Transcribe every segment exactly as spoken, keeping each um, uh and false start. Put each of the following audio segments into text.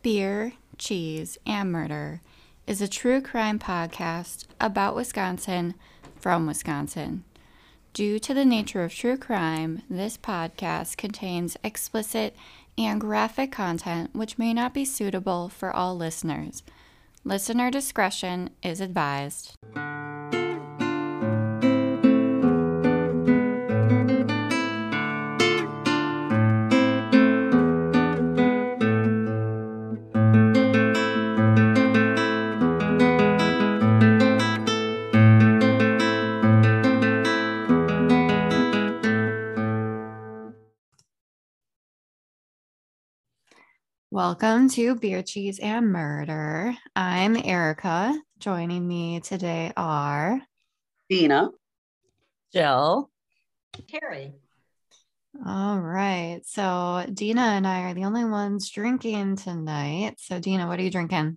Beer, Cheese, and Murder is a true crime podcast about Wisconsin from Wisconsin. Due to the nature of true crime, this podcast contains explicit and graphic content which may not be suitable for all listeners. Listener discretion is advised. Welcome to Beer, Cheese, and Murder. I'm Erica. Joining me today are Dina, Jill, Carrie. All right. So Dina and I are the only ones drinking tonight. So Dina, what are you drinking?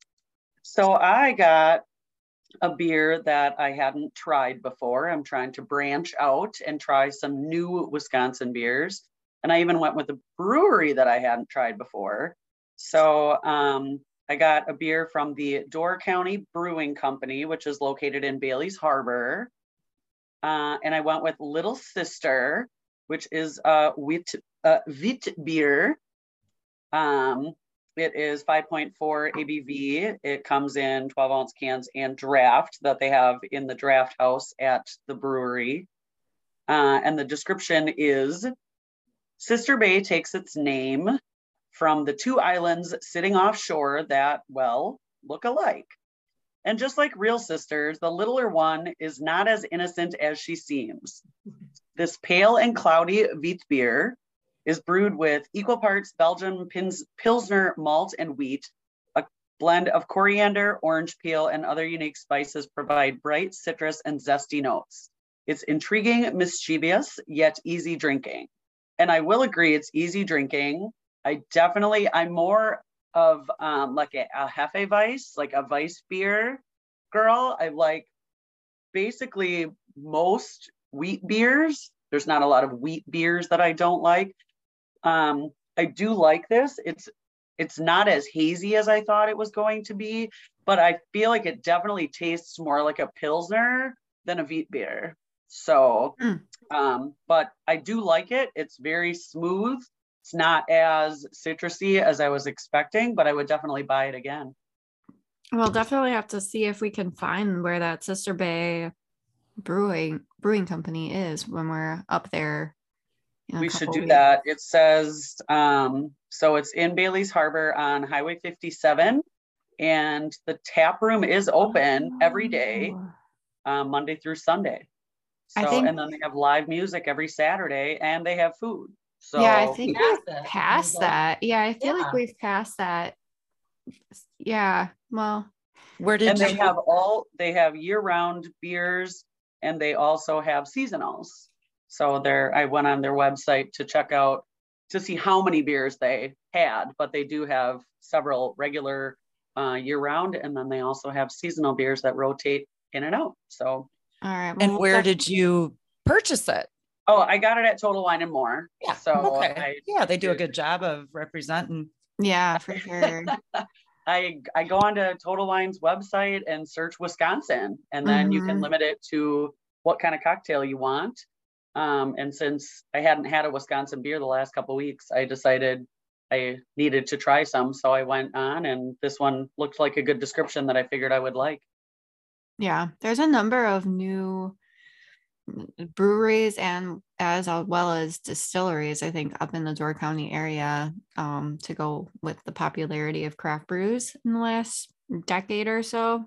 So I got a beer that I hadn't tried before. I'm trying to branch out and try some new Wisconsin beers. And I even went with a brewery that I hadn't tried before. So um, I got a beer from the Door County Brewing Company, which is located in Bailey's Harbor. Uh, and I went with Little Sister, which is a wheat, uh, wheat beer. Um, it is five point four A B V. It comes in twelve ounce cans and draft that they have in the draft house at the brewery. Uh, and the description is, Sister Bay takes its name from the two islands sitting offshore that, well, look alike. And just like real sisters, the littler one is not as innocent as she seems. This pale and cloudy wheat beer is brewed with equal parts Belgian Pins, Pilsner malt and wheat. A blend of coriander, orange peel, and other unique spices provide bright citrus and zesty notes. It's intriguing, mischievous, yet easy drinking. And I will agree, it's easy drinking. I definitely, I'm more of um, like a, a Hefeweiss, like a Weiss beer girl. I like basically most wheat beers. There's not a lot of wheat beers that I don't like. Um, I do like this. It's it's not as hazy as I thought it was going to be, but I feel like it definitely tastes more like a Pilsner than a wheat beer. So, mm. um, but I do like it. It's very smooth. It's not as citrusy as I was expecting, but I would definitely buy it again. We'll definitely have to see if we can find where that Sister Bay Brewing Brewing Company is when we're up there. We should do weeks. that. It says, um, so it's in Bailey's Harbor on Highway fifty-seven, and the tap room is open oh. every day, um, Monday through Sunday. So, I think, and then they have live music every Saturday, and they have food. So yeah, I think we've passed that. Yeah, I feel yeah. like we've passed that. Yeah. Well, where did and you? They have all. They have year-round beers, and they also have seasonals. So there, I went on their website to check out to see how many beers they had, but they do have several regular uh, year-round, and then they also have seasonal beers that rotate in and out. So. All right. Well, and where did you purchase it? Oh, I got it at Total Wine and More. Yeah. So okay. I, yeah, they do a good job of representing. Yeah, for sure. I I go onto Total Wine's website and search Wisconsin, and then mm-hmm. you can limit it to what kind of cocktail you want. Um, and since I hadn't had a Wisconsin beer the last couple of weeks, I decided I needed to try some. So I went on, and this one looked like a good description that I figured I would like. Yeah, there's a number of new breweries and as well as distilleries, I think, up in the Door County area um, to go with the popularity of craft brews in the last decade or so.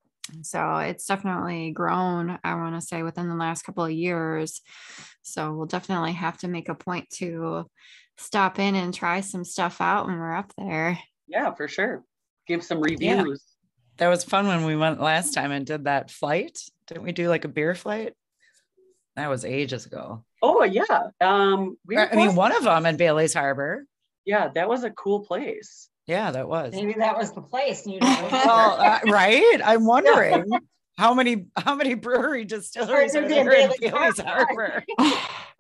So it's definitely grown, I want to say, within the last couple of years. So we'll definitely have to make a point to stop in and try some stuff out when we're up there. Yeah, for sure. Give some reviews. Yeah. That was fun when we went last time and did that flight. Didn't we do like a beer flight? That was ages ago. Oh, yeah. Um, we I mean, one of them in Bailey's Harbor. Yeah, that was a cool place. Yeah, that was. Maybe that was the place. You know. Well, uh, right? I'm wondering how many how many brewery distilleries are there in Bailey's Harbor?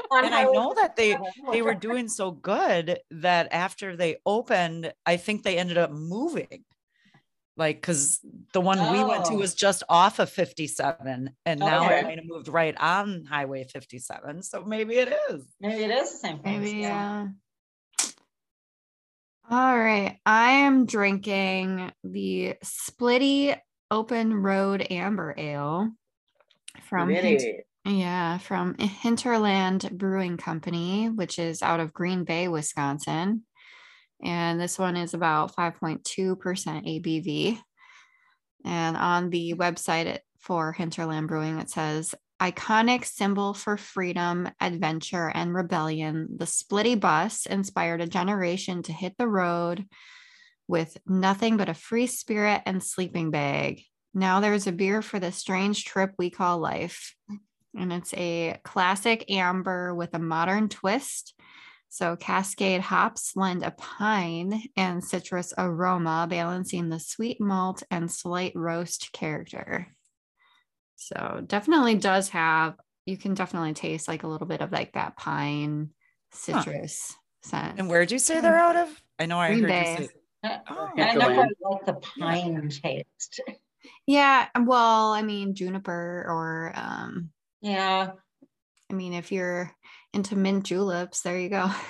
On And I Highway know that they fifty-seven. they were doing so good that after they opened, I think they ended up moving. Like, because the one we went to Oh. was just off of fifty-seven, and now Okay. it kind of moved right on Highway fifty-seven. So maybe it is. Maybe it is the same place. Maybe, Yeah. yeah. All right. I am drinking the Splitty Open Road Amber Ale from Hint- Pretty. yeah, from Hinterland Brewing Company, which is out of Green Bay, Wisconsin. And this one is about five point two percent A B V. And on the website it- for Hinterland Brewing, it says, iconic symbol for freedom, adventure, and rebellion, the Splitty bus inspired a generation to hit the road with nothing but a free spirit and sleeping bag. Now there's a beer for the strange trip we call life. And it's a classic amber with a modern twist. So Cascade hops lend a pine and citrus aroma, balancing the sweet malt and slight roast character. So definitely does have, you can definitely taste like a little bit of like that pine citrus scent. And where'd you say they're out of? I know I Green heard Bay. you say. Oh. I never Hinterland. like the pine taste. Yeah, well, I mean juniper or um Yeah. I mean if you're into mint juleps, there you go.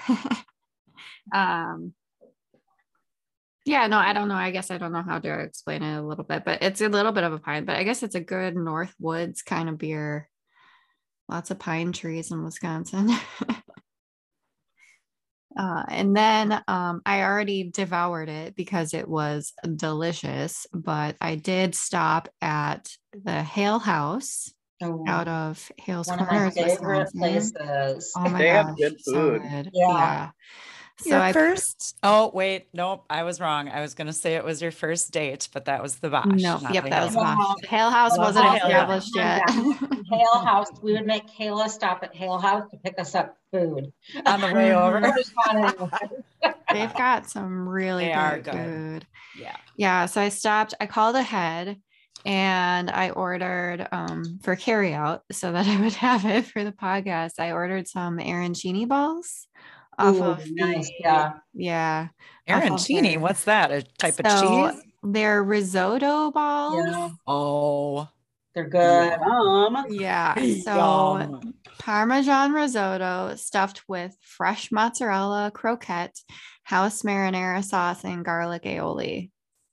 um Yeah, no, I don't know. I guess I don't know how to explain it a little bit, but it's a little bit of a pine, but I guess it's a good North Woods kind of beer. Lots of pine trees in Wisconsin. uh, and then um, I already devoured it because it was delicious, but I did stop at the Hale House Oh, out of Hale's one of my Corners, favorite Wisconsin. places. Oh my They have gosh, good so food. good. Yeah. Yeah. So Your I first. Oh wait, nope, I was wrong. I was gonna say it was your first date, but that was the Bosch. no, not yep, the that was Hale Hale Bosch. House. Hale House Well, wasn't Hale House. established Yeah. yet. Hale House, we would make Kayla stop at Hale House to pick us up food. on the way over. Mhm. Just wanted- They've got some really They good are good. food. Yeah. Yeah, so I stopped, I called ahead and I ordered um for carry out so that I would have it for the podcast. I ordered some arancini balls off Ooh, of nice. the Yeah. yeah. off of Arancini, their- what's that? A type of so cheese? they're risotto balls. Yeah. Oh, They're good. Um, Yeah. So yum. Parmesan risotto stuffed with fresh mozzarella croquette, house marinara sauce, and garlic aioli.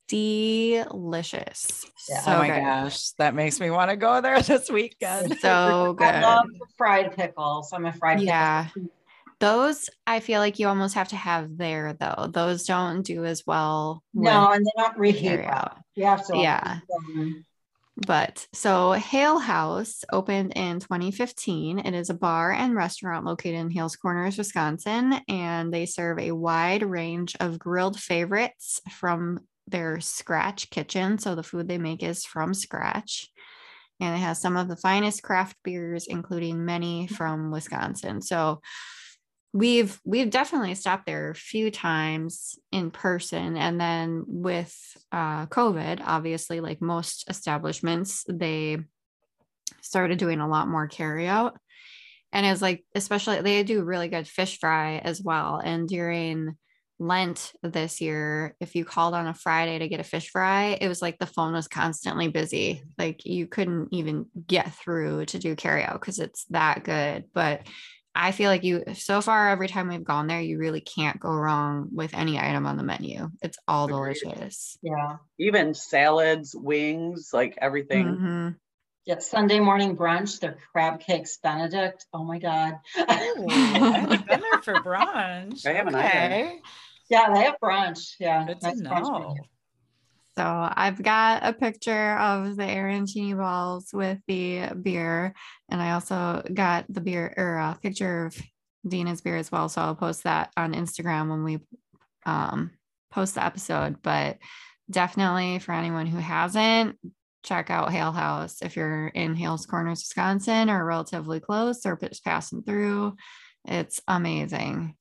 Delicious. Yeah. So oh my good. gosh, that makes me want to go there this weekend. So good. I love the fried pickles. I'm a fried pickle. Yeah. Those I feel like you almost have to have there though. Those don't do as well No, with and they're not the reheat carry well. out. You have to like, Yeah. keep them. But so Hale House opened in twenty fifteen. It is a bar and restaurant located in Hales Corners, Wisconsin, and they serve a wide range of grilled favorites from their scratch kitchen. So the food they make is from scratch. And it has some of the finest craft beers, including many from Wisconsin. So we've we've definitely stopped there a few times in person, and then with uh COVID, obviously, like most establishments, they started doing a lot more carry out, and it's like, especially they do really good fish fry as well. And during Lent this year, if you called on a Friday to get a fish fry, it was like the phone was constantly busy, like you couldn't even get through to do carry out because it's that good. But I feel like you, so far, every time we've gone there, you really can't go wrong with any item on the menu. It's all Agreed. delicious. Yeah. even salads, wings, like everything. Mhm. Yeah. Sunday morning brunch, their crab cakes Benedict. Oh my God. Ooh, I haven't been there for brunch. I haven't either. Okay. Yeah, they have brunch. Yeah. Good nice to brunch know. menu. So I've got a picture of the arancini balls with the beer, and I also got the beer or a picture of Dina's beer as well. So I'll post that on Instagram when we um, post the episode. But definitely for anyone who hasn't, check out Hale House if you're in Hales Corners, Wisconsin, or relatively close, or just passing through. It's amazing.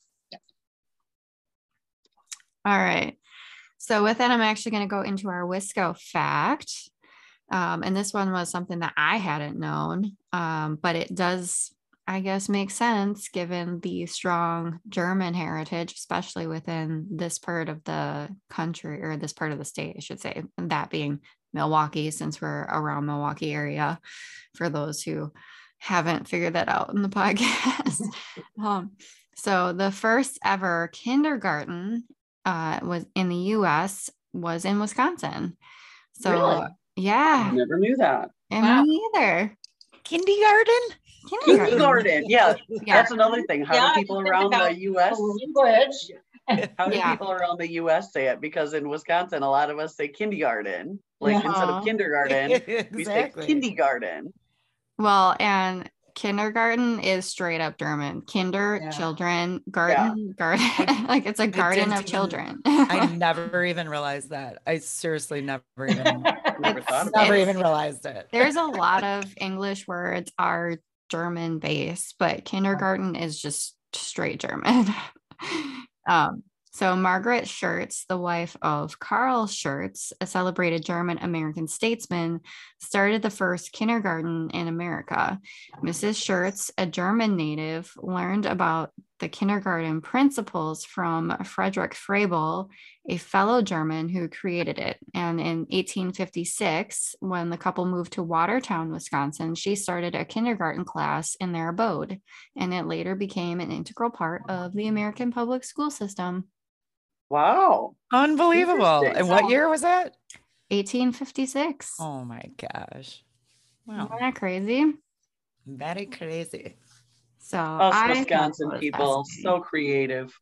All right. So with that, I'm actually going to go into our Wisco fact. Um, and this one was something that I hadn't known, um, but it does I guess makes sense given the strong German heritage, especially within this part of the country or this part of the state, I should say, and that being Milwaukee, since we're around Milwaukee area, for those who haven't figured that out in the podcast. um, so the first ever kindergarten uh, was in the U S was in Wisconsin. So Really? yeah, Never knew that. and Wow. me either. Kindergarten? Kindergarten. Kindergarten. Yeah, Yeah. that's another thing. How Yeah, do people think around about the U S the language. how do Yeah. people around the U S say it? Because in Wisconsin, a lot of us say kindergarten. Like Yeah. instead Aw. of kindergarten, we say Exactly. kindergarten. Well, and kindergarten is straight up German. Kinder, Yeah. children, garden, garden. Like it's a garden didn't of even- children. I never even realized that. I seriously never even Never It's- thought about never it. even realized it. There's a lot of English words are German based, but kindergarten is just straight German. um, so Margaret Schurz, the wife of Karl Schurz, a celebrated German American statesman, started the first kindergarten in America. Missus Schurz, a German native, learned about the kindergarten principles from Frederick Froebel, a fellow German who created it. And in eighteen fifty-six, when the couple moved to Watertown, Wisconsin, she started a kindergarten class in their abode, and it later became an integral part of the American public school system. Wow. Unbelievable. Interesting. And what year was that? eighteen fifty-six. Oh my gosh. Wow. Isn't that crazy? Very crazy. So Us I thought Wisconsin that was people, fascinating. so creative.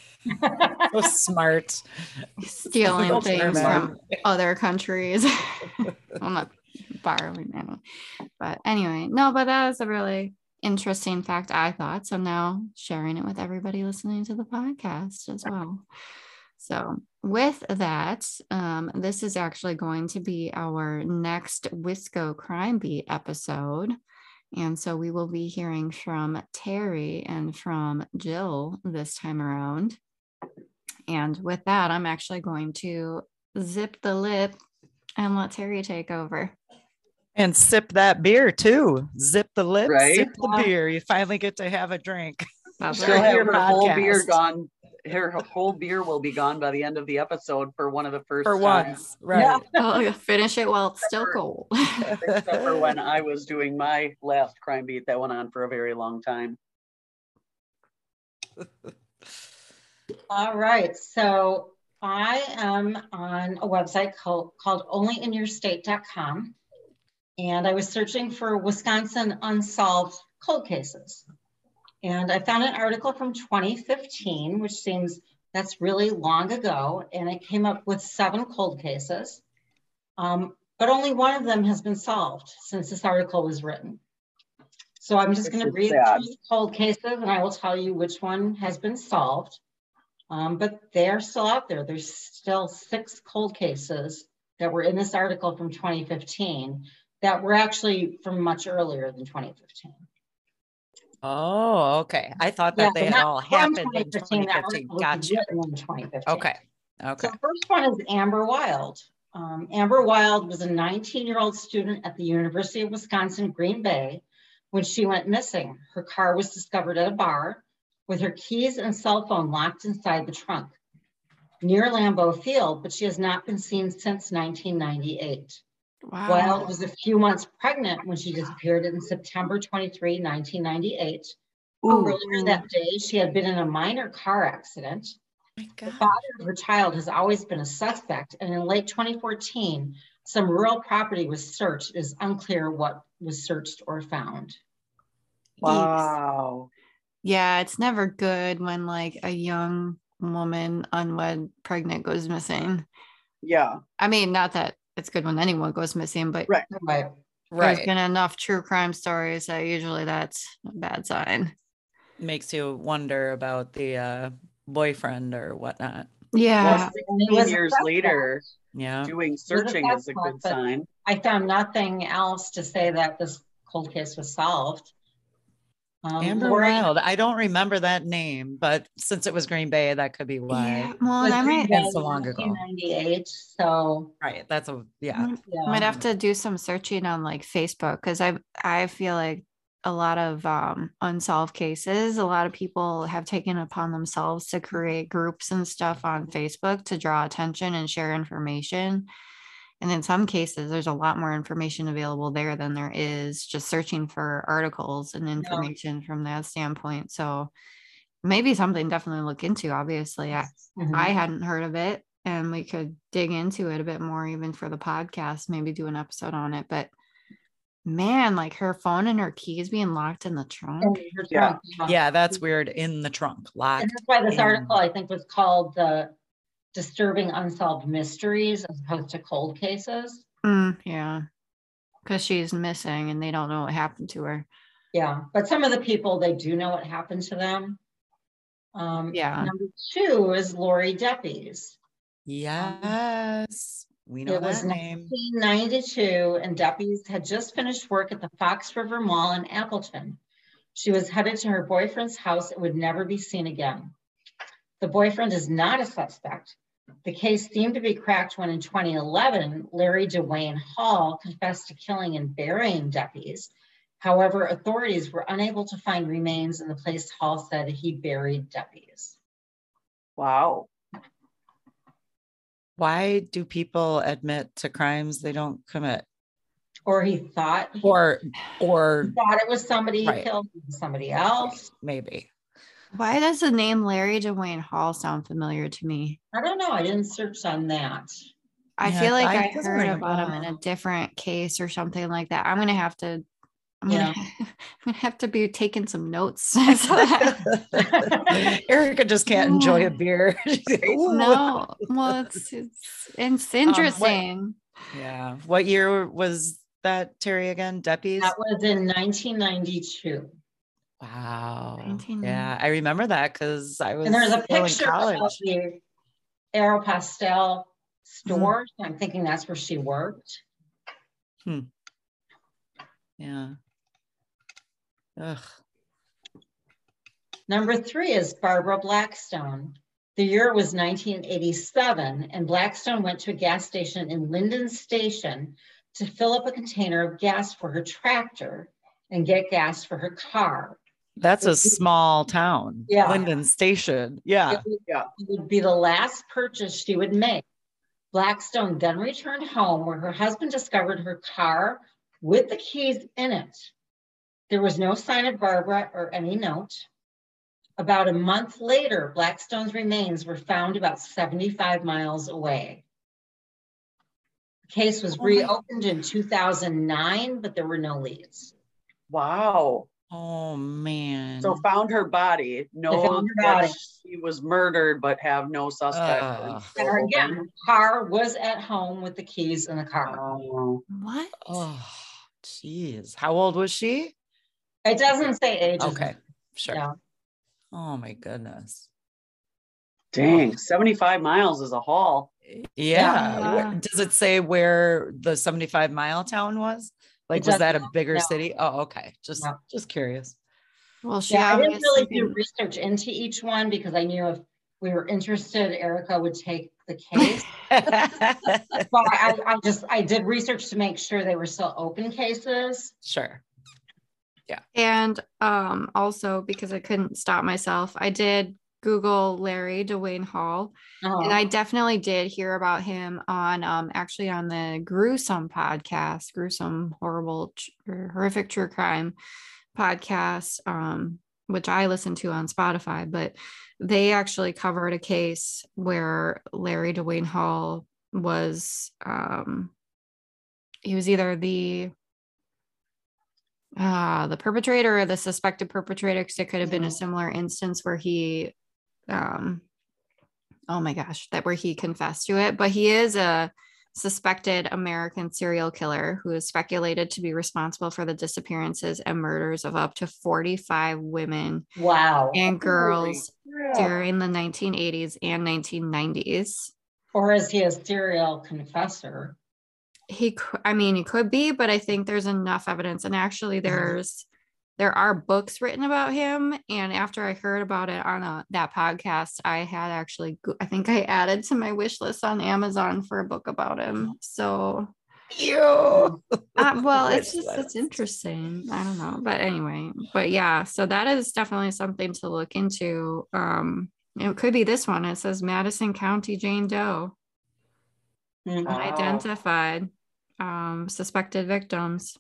So smart. Stealing So things German. from other countries. I'm not borrowing anyway. But anyway, no, but that was a really interesting fact, I thought. So now sharing it with everybody listening to the podcast as well. So with that, um, this is actually going to be our next Wisco Crime Beat episode. And so we will be hearing from Terry and from Jill this time around. And with that, I'm actually going to zip the lip and let Terry take over. And sip that beer too. Zip the lip, Right? sip the beer. You finally get to have a drink. That's She'll right. have Your her whole beer podcast. gone. Her whole beer will be gone by the end of the episode for one of the first For times. once. Right. I'll finish it while it's still cold. Except for when I was doing my last crime beat that went on for a very long time. All right. So I am on a website called, called only in your state dot com. And I was searching for Wisconsin unsolved cold cases. And I found an article from twenty fifteen, which seems that's really long ago. And it came up with seven cold cases. Um, but only one of them has been solved since this article was written. So I'm just going to read through the cold cases and I will tell you which one has been solved. Um, but they're still out there. There's still six cold cases that were in this article from twenty fifteen that were actually from much earlier than twenty fifteen. Oh, okay. I thought that Yeah, they had not all from happened in twenty fifteen. twenty That fifteen. article was Gotcha. written in twenty fifteen. Okay. Okay. So the first one is Amber Wild. Um, Amber Wild was a nineteen-year-old student at the University of Wisconsin, Green Bay, when she went missing. Her car was discovered at a bar with her keys and cell phone locked inside the trunk near Lambeau Field, but she has not been seen since nineteen ninety-eight. Wow. Wild was a few months pregnant when she disappeared on September twenty-third, nineteen ninety-eight. Ooh. Earlier that day, she had been in a minor car accident. My The God. father of her child has always been a suspect, and in late twenty fourteen, some rural property was searched. It is unclear what was searched or found. Wow. Yeah, it's never good when like a young woman, unwed, pregnant goes missing. Yeah. I mean, not that it's good when anyone goes missing, but Right. Right. there's Right. been enough true crime stories that usually that's a bad sign. Makes you wonder about the uh, boyfriend or whatnot. Yeah. Well, And it was sixteen a years suspect. later, Yeah. doing searching is a good suspect, but- sign. I found nothing else to say that this cold case was solved. Um, Amber Lori Wild. I don't remember that name, but since it was Green Bay, that could be why. Yeah. Well, was and I Green might, Bay Been so long ago. nineteen ninety-eight. So Right. That's a, yeah. I yeah. might have to do some searching on like Facebook because I I feel like a lot of um, unsolved cases. A lot of people have taken upon themselves to create groups and stuff on Facebook to draw attention and share information. And in some cases, there's a lot more information available there than there is just searching for articles and information yeah. from that standpoint. So maybe something definitely look into. Obviously, I, mm-hmm. I hadn't heard of it, and we could dig into it a bit more even for the podcast, maybe do an episode on it. But man, like her phone and her keys being locked in the trunk. Yeah, yeah, that's weird. In the trunk, locked. And that's why this in... article, I think, was called the Disturbing Unsolved Mysteries as opposed to cold cases. Mm, yeah, because she's missing and they don't know what happened to her. Yeah, but some of the people, they do know what happened to them. Um, yeah. Number two is Lori Deppes. Yes, um, we know it that was name. nineteen ninety-two, and Deppes had just finished work at the Fox River Mall in Appleton. She was headed to her boyfriend's house and would never be seen again. The boyfriend is not a suspect. The case seemed to be cracked when in twenty eleven, Larry DeWayne Hall confessed to killing and burying Deppes. However, authorities were unable to find remains in the place Hall said he buried Deppes. Wow. Why do people admit to crimes they don't commit? Or he thought, or or he thought it was somebody right. who killed somebody else. Maybe. Why does the name Larry DeWayne Hall sound familiar to me? I don't know. I didn't search on that. I yeah, feel like I, I heard about him in a different case or something like that. I'm gonna have to. I'm, yeah. gonna, I'm gonna have to be taking some notes. Erica just can't enjoy a beer. No, well, it's it's it's interesting. Um, what, yeah. What year was that, Terry? Again, Deppes? That was in nineteen ninety-two. Wow. nineteen Yeah, I remember that because I was. And there's a picture in college. of the Aeropostale store. Hmm. I'm thinking that's where she worked. Hmm. Yeah. Ugh. Number three is Barbara Blackstone. The year was nineteen eighty-seven, and Blackstone went to a gas station in Linden Station to fill up a container of gas for her tractor and get gas for her car. That's a small town. Yeah. Linden Station. Yeah. It would, yeah. It would be the last purchase she would make. Blackstone then returned home where her husband discovered her car with the keys in it. There was no sign of Barbara or any note. About a month later, Blackstone's remains were found about seventy-five miles away. The case was reopened in two thousand nine, but there were no leads. Wow. Oh, man. So found her body. No, that she was murdered, but have no suspect. Uh, and again, her car was at home with the keys in the car. Oh. What? Oh, geez. How old was she? It doesn't say age. Okay, sure. Yeah. Oh my goodness. Dang, seventy-five miles is a haul. Yeah. Yeah. Does it say where the seventy-five mile town was? Like, was that a bigger no. city? Oh, okay. Just, no. just curious. Well, she yeah, I didn't really can... do research into each one because I knew if we were interested, Erica would take the case. But I, I just, I did research to make sure they were still open cases. Sure. Yeah. And um, also because I couldn't stop myself, I did Google Larry DeWayne Hall, uh-huh. and I definitely did hear about him on um, actually on the Gruesome podcast, Gruesome, Horrible, Horrific True Crime podcast, um, which I listen to on Spotify. But they actually covered a case where Larry DeWayne Hall was, um, he was either the uh the perpetrator or the suspected perpetrator, because it could have been a similar instance where he um oh my gosh that where he confessed to it. But he is a suspected American serial killer who is speculated to be responsible for the disappearances and murders of up to forty-five women wow and girls during the nineteen eighties and nineteen nineties. Or is he a serial confessor? He, I mean, he could be, but I think there's enough evidence. And actually, there's there are books written about him. And after I heard about it on a, that podcast, I had actually, I think I added to my wish list on Amazon for a book about him. So Ew. Uh, well, Which it's just was- it's interesting. I don't know, but anyway, but yeah, so that is definitely something to look into. Um, it could be this one. It says Madison County Jane Doe Mhm. Wow. unidentified, um, suspected victims.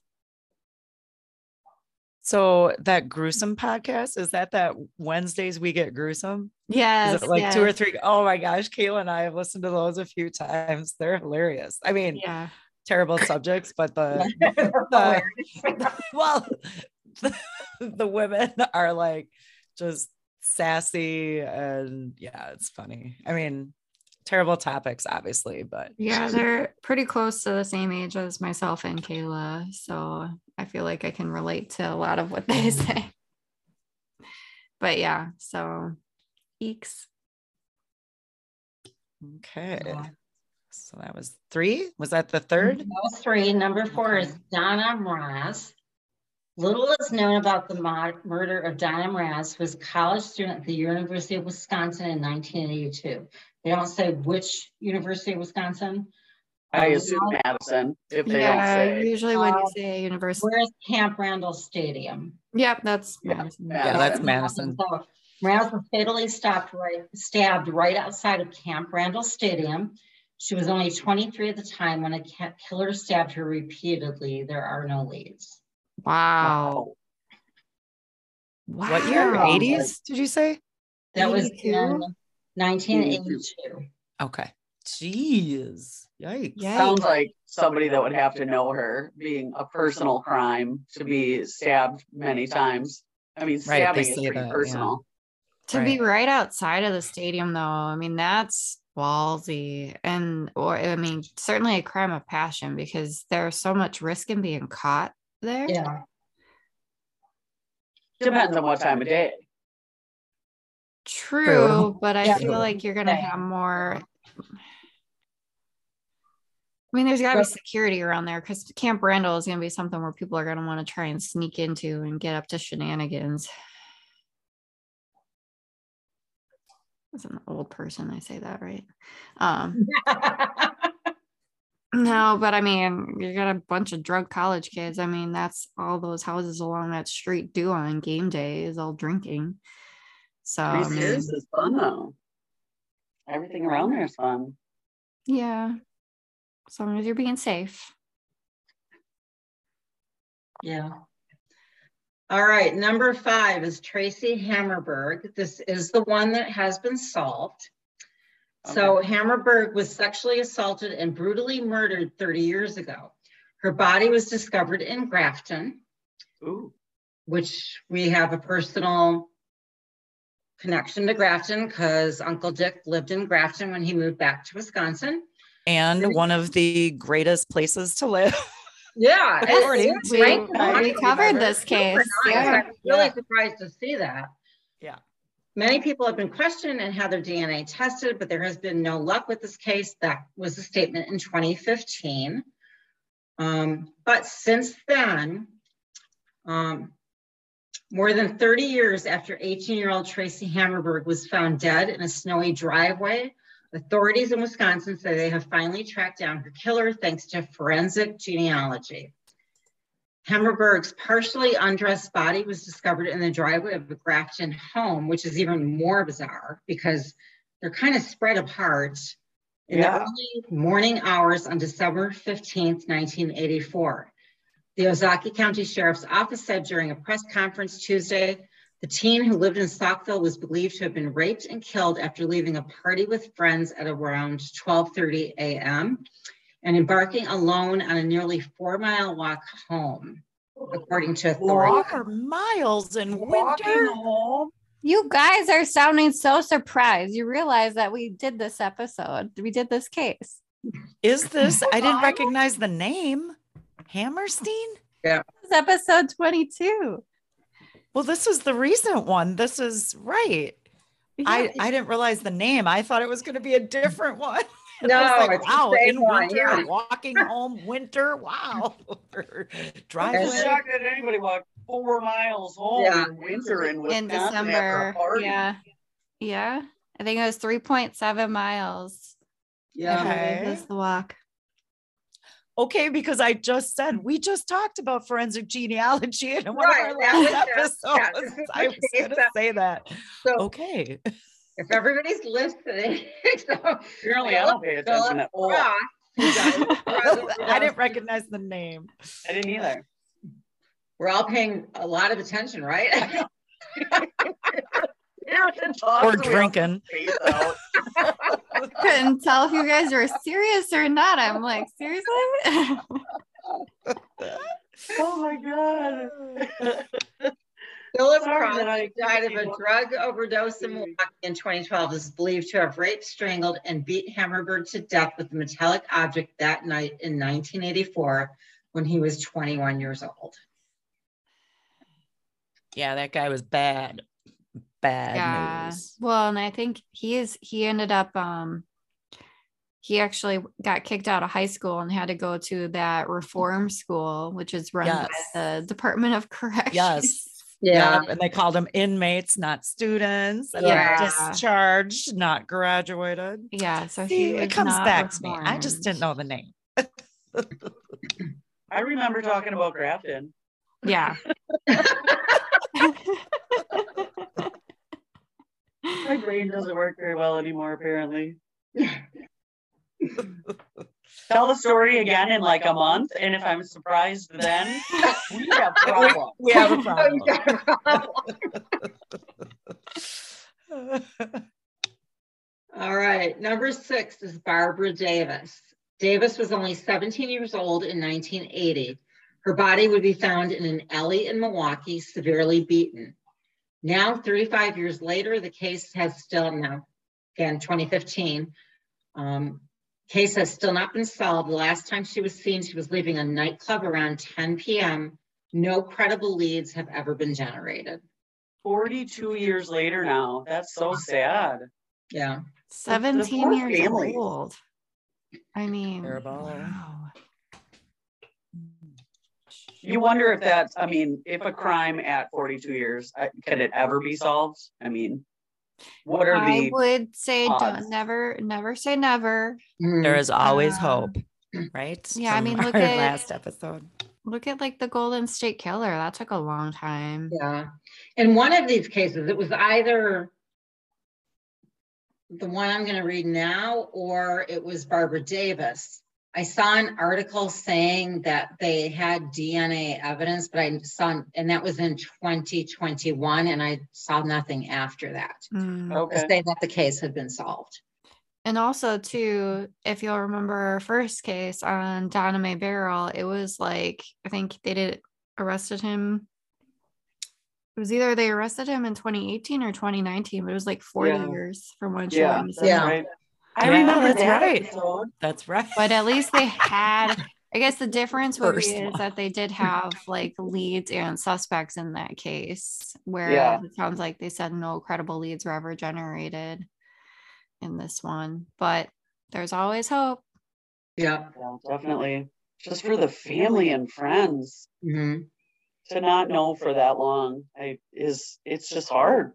So that gruesome podcast, is that that Wednesdays we get gruesome? Yes, Is it like two or yes. three? Oh my gosh, Kayla and I have listened to those a few times. They're hilarious. I mean, Yeah. terrible subjects, but the, the, the well, the, the women are like just sassy and yeah, it's funny. I mean, terrible topics, obviously, but Yeah, they're pretty close to the same age as myself and Kayla. So I feel like I can relate to a lot of what they say. But yeah, so eeks. okay. Yeah. So that was three. Was that the third? That was three. Number four Okay. is Donna Mraz. Little is known about the mo- murder of Donna Mraz, who was a college student at the University of Wisconsin in nineteen eighty-two. They don't say which University of Wisconsin. I Um, assume Madison, if they don't Yeah, say. usually when you Uh, say university. Where's Camp Randall Stadium? Yep, that's Yeah, Madison. Yeah, that's Madison. Madison. So Mraz was fatally stopped right, stabbed right outside of Camp Randall Stadium. She was only twenty-three at the time when a ca- killer stabbed her repeatedly. There are no leads. Wow. Wow. What year? Wow. eighties, did you say? That was eighty-two? in nineteen eighty-two. Okay. Jeez. Yikes. Yeah. Sounds like somebody that would have to know her, being a personal crime to be stabbed many times. I mean, Right, they stabbing is say pretty that, yeah. personal. To be Right. right outside of the stadium, though, I mean, that's ballsy. And, or, I mean, certainly a crime of passion because there's so much risk in being caught there. Yeah. Depends on what time of day. True, True. but I Yeah. feel like you're going to Okay. have more. I mean, there's got to be Well- security around there because Camp Randall is going to be something where people are going to want to try and sneak into and get up to shenanigans. As an old person, I say that, right? Um, no, but I mean, you got a bunch of drug college kids. I mean, that's all those houses along that street do on game day is all drinking. So, I Three mean, Sears is fun though. Everything around there is fun. yeah, as long as you're being safe. Yeah. All right, number five is Tracy Hammerberg. This is the one that has been solved. So Hammerberg was sexually assaulted and brutally murdered thirty years ago. Her body was discovered in Grafton, Ooh. which we have a personal connection to Grafton because Uncle Dick lived in Grafton when he moved back to Wisconsin. And one of the greatest places to live. Yeah, According it's to- great. We covered this case. Super nice. Yeah. I'm really Yeah. surprised to see that. Yeah. Many people have been questioned and had their D N A tested, but there has been no luck with this case. That was a statement in twenty fifteen. Um, but since then, um, more than thirty years after eighteen-year-old Tracy Hammerberg was found dead in a snowy driveway, authorities in Wisconsin say they have finally tracked down her killer thanks to forensic genealogy. Hammerberg's partially undressed body was discovered in the driveway of a Grafton home, which is even more bizarre because they're kind of spread apart in Yeah. the early morning hours on December fifteenth, nineteen eighty-four. The Ozaukee County Sheriff's Office said during a press conference Tuesday, the teen who lived in Saukville was believed to have been raped and killed after leaving a party with friends at around twelve thirty a m and embarking alone on a nearly four mile walk home, according to authorities. Four miles in Walking winter. home. You guys are sounding so surprised. You realize that we did this episode. We did this case. Is this? I didn't recognize the name. Hammerstein? This is episode twenty-two. Well, this is the recent one. This is right. I, Yeah. I didn't realize the name. I thought it was going to be a different one. And No, I was like, it's the wow, same in one, winter, yeah. walking home, winter. Wow. I'm Driveway. shocked that anybody walked four miles home Yeah. in winter in In Wisconsin after a December. party. Yeah. Yeah. I think it was three point seven miles. Yeah. Okay. That's the walk. okay, because I just said we just talked about forensic genealogy in one Right, of our that last was- yeah, episodes. this is I the was case going to that- say that. So Okay. if everybody's listening, so Apparently, I don't pay attention at all. Ross, who died of drug I overdose. didn't recognize the name. I didn't either. We're all paying a lot of attention, right? Or drinking. Face out. Couldn't tell if you guys were serious or not. I'm like, seriously? Oh my god. Philip Sorry Cross that I- died of a drug overdose in Milwaukee in twenty twelve. Is believed to have raped, strangled, and beat Hammerberg to death with a metallic object that night in nineteen eighty-four when he was twenty-one years old. Yeah, that guy was bad. Bad Yeah. news. Well, and I think he is he ended up um he actually got kicked out of high school and had to go to that reform school, which is run Yes. by the Department of Corrections. Yes. Yeah. Yep, and they called them inmates, not students. And Yeah. then discharged, not graduated. Yeah. So See, he it was comes not back to me. I just reformed. didn't know the name. I remember talking about Grafton. Yeah. My brain doesn't work very well anymore, apparently. Tell the story again in like a month, and if I'm surprised then, we have problems. We have a Oh, problem. you got a problem. All right. Number six is Barbara Davis. Davis was only seventeen years old in nineteen eighty. Her body would be found in an alley in Milwaukee, severely beaten. Now, thirty-five years later, the case has still now, again, twenty fifteen, um, case has still not been solved. The last time she was seen, she was leaving a nightclub around ten p m No credible leads have ever been generated. forty-two years later now. That's so sad. Yeah. seventeen poor years families. old. I mean, Terrible. wow. You wonder if that's, I mean, if a crime at forty-two years, uh, could it ever be solved? I mean, what are I the, would say odds? don't never never say never. There is always Uh, hope, right? yeah, I From mean, our look at- last episode. Look at like the Golden State Killer. That took a long time. Yeah. In one of these cases, it was either the one I'm going to read now, or it was Barbara Davis. I saw an article saying that they had D N A evidence, but I saw, and that was in twenty twenty-one, and I saw nothing after that Mm. to okay, say that the case had been solved. And also, too, if you'll remember our first case on Donna Mae Barrel, it was like, I think they did arrested him. It was either they arrested him in twenty eighteen or twenty nineteen, but it was like forty Yeah. years from when she yeah, was that's Yeah. right. I Yeah, remember that's that right. episode. That's right. But at least they had, I guess the difference would be First is one. that they did have like leads and suspects in that case, whereas Yeah. it sounds like they said no credible leads were ever generated in this one. But there's always hope. Yeah. Yeah, definitely. Just for the family and friends Mhm. to not know for that long, I is it's just hard.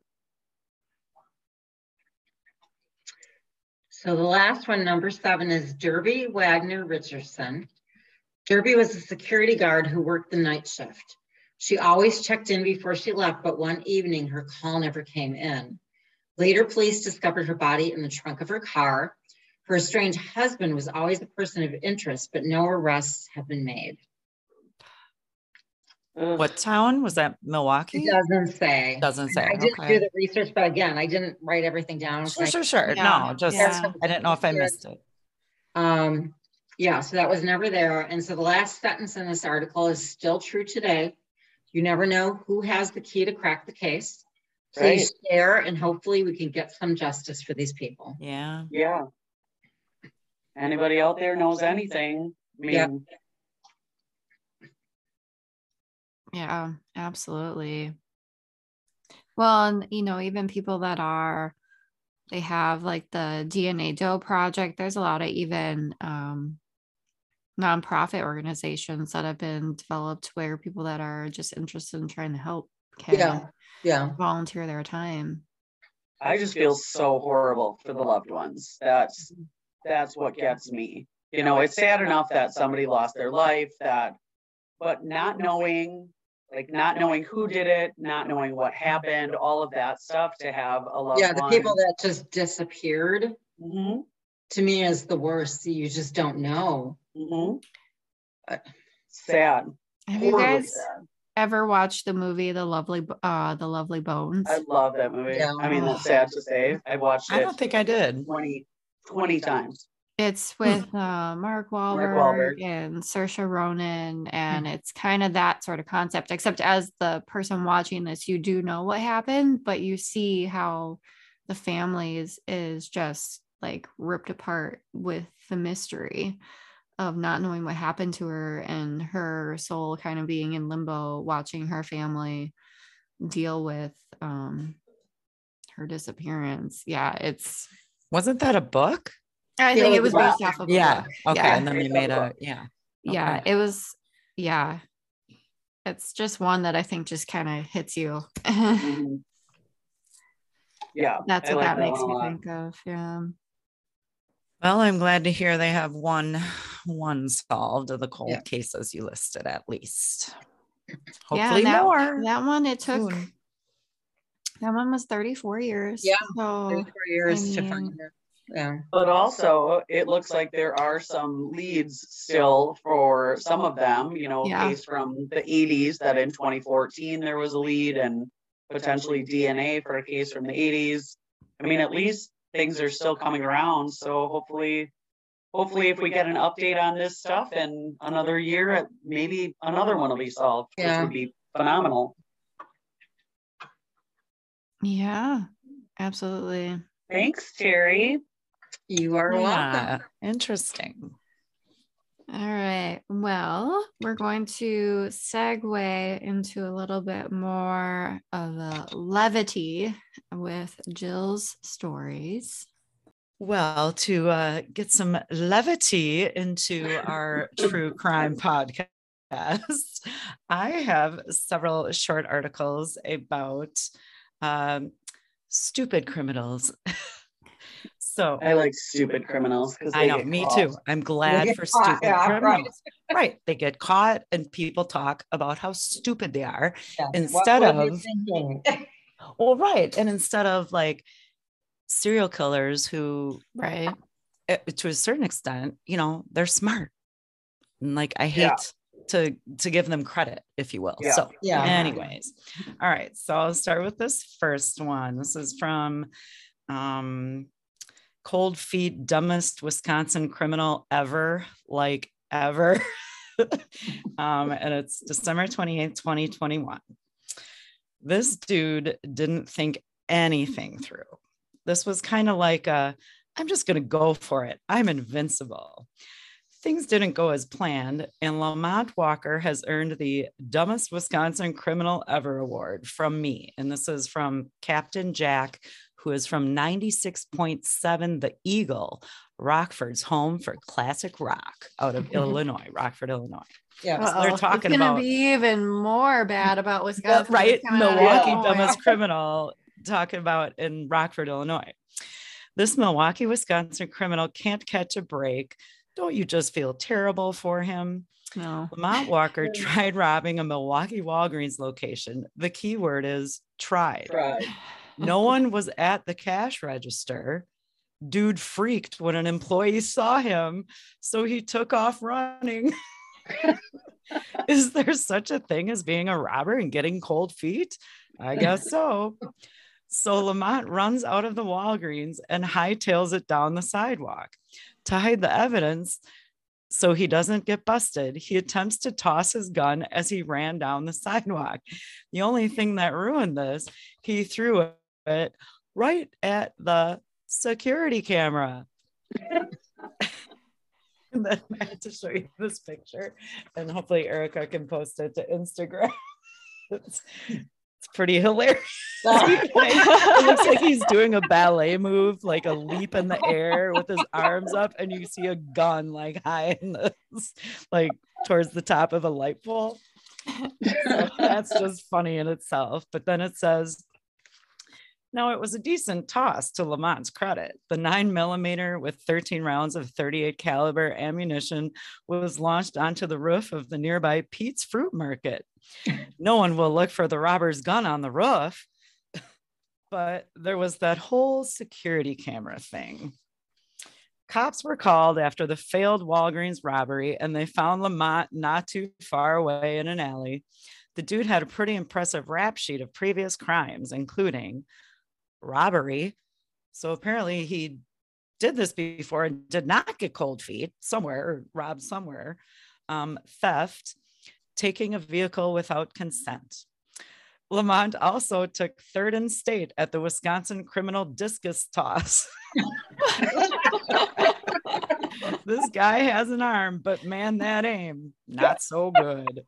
So the last one, number seven, is Derby Wagner Richardson. Derby was a security guard who worked the night shift. She always checked in before she left, but one evening her call never came in. Later, police discovered her body in the trunk of her car. Her estranged husband was always a person of interest, but no arrests have been made. Ugh. What town was that? Milwaukee? It doesn't say. Doesn't say. I didn't do Okay. the research, but again, I didn't write everything down. Sure, sure, sure. Yeah, No, just yeah. I didn't know if I missed it. Um, yeah, so that was never there. And so the last sentence in this article is still true today. You never know who has the key to crack the case. Please share, and hopefully we can get some justice for these people. Yeah. Yeah. Anybody out there knows anything? I mean, Yeah. Yeah, absolutely. Well, and you know, even people that are, they have like the D N A Doe Project. There's a lot of even um, nonprofit organizations that have been developed where people that are just interested in trying to help can Yeah, yeah. volunteer their time. I just feel so horrible for the loved ones. That's that's what gets me. you know, it's sad enough that somebody lost their life, that, but not knowing, like not knowing who did it, not knowing what happened, all of that stuff, to have a loved Yeah, the one. people that just disappeared, Mm-hmm. to me, is the worst. You just don't know. Mm-hmm. Sad. Have you Horribly guys sad. ever watched the movie The Lovely uh The Lovely Bones? I love that movie. Yeah. I mean, that's sad to say. I've watched it I don't think I did. twenty, twenty times. It's with uh, Mark Wahlberg, Wahlberg. and Saoirse Ronan, and it's kind of that sort of concept, except as the person watching this, you do know what happened, but you see how the family is, is just like ripped apart with the mystery of not knowing what happened to her, and her soul kind of being in limbo, watching her family deal with um, her disappearance. Yeah, it's... Wasn't that a book? I Yeah, think it it was was a based book. off of a Yeah. book. Okay. Yeah. And then they made a, yeah. Yeah, Okay. it was, yeah. It's just one that I think just kind of hits you. Mhm. Yeah. That's I what like that makes one a me lot. think of. Yeah. Well, I'm glad to hear they have one, one solved of the cold Yeah. cases you listed at least. Yeah, Hopefully and that, more. that one, it took, soon. that one was thirty-four years. Yeah, So, thirty-four years I to mean- find her. Yeah. But also, it looks like there are some leads still for some of them, you know, Yeah. case from the eighties that in twenty fourteen there was a lead, and potentially D N A for a case from the eighties. I mean, at least things are still coming around. So hopefully, hopefully if we get an update on this stuff in another year, maybe another one will be solved, which Yeah. would be phenomenal. yeah, absolutely. Thanks, Terry. You are welcome. Yeah. Interesting. All right. Well, we're going to segue into a little bit more of a levity with Jill's stories. Well, to uh, get some levity into our true crime podcast, I have several short articles about um, stupid criminals. So I like stupid criminals because I know, me too. I'm glad get for caught, stupid yeah, right. criminals. Right. They get caught and people talk about how stupid they are Yeah. instead What were they of, thinking? well, right. And instead of like serial killers who, Right. eh, to a certain extent, you know, they're smart. And like, I hate Yeah. to, to give them credit, if you will. Yeah. So Yeah. anyways, all right. So I'll start with this first one. This is from, um, Cold Feet, dumbest Wisconsin criminal ever, like ever. um, and it's December twenty-eighth, twenty twenty-one. This dude didn't think anything through. This was kind of like a, I'm just going to go for it. I'm invincible. Things didn't go as planned, and Lamont Walker has earned the dumbest Wisconsin criminal ever award from me. And this is from Captain Jack, who is from ninety-six point seven The Eagle, Rockford's home for classic rock out of Illinois, Rockford, Illinois. Yeah. Uh, they're talking it's gonna about- be even more bad about Wisconsin. Right? coming out of Milwaukee Illinois. dumbest criminal talking about in Rockford, Illinois. This Milwaukee, Wisconsin criminal can't catch a break. Don't you just feel terrible for him? No. Lamont Walker tried robbing a Milwaukee Walgreens location. The key word is tried. Right. No one was at the cash register. Dude freaked when an employee saw him, so he took off running. Is there such a thing as being a robber and getting cold feet? I guess so. So Lamont runs out of the Walgreens and hightails it down the sidewalk. To hide the evidence, so he doesn't get busted, he attempts to toss his gun as he ran down the sidewalk. The only thing that ruined this, he threw it right at the security camera. And then I had to show you this picture, and hopefully Erica can post it to Instagram. It's, it's pretty hilarious. It looks like he's doing a ballet move, like a leap in the air with his arms up, and you see a gun like high in the, like towards the top of a light pole. So that's just funny in itself. But then it says, Now, it was a decent toss to Lamont's credit. The nine millimeter with thirteen rounds of thirty-eight caliber ammunition was launched onto the roof of the nearby Pete's Fruit Market. No one will look for the robber's gun on the roof, but there was that whole security camera thing. Cops were called after the failed Walgreens robbery, and they found Lamont not too far away in an alley. The dude had a pretty impressive rap sheet of previous crimes, including robbery. So apparently he did this before and did not get cold feet somewhere or robbed somewhere. Um, theft, taking a vehicle without consent. Lamont also took third in state at the Wisconsin criminal discus toss. This guy has an arm, but man, that aim, not so good.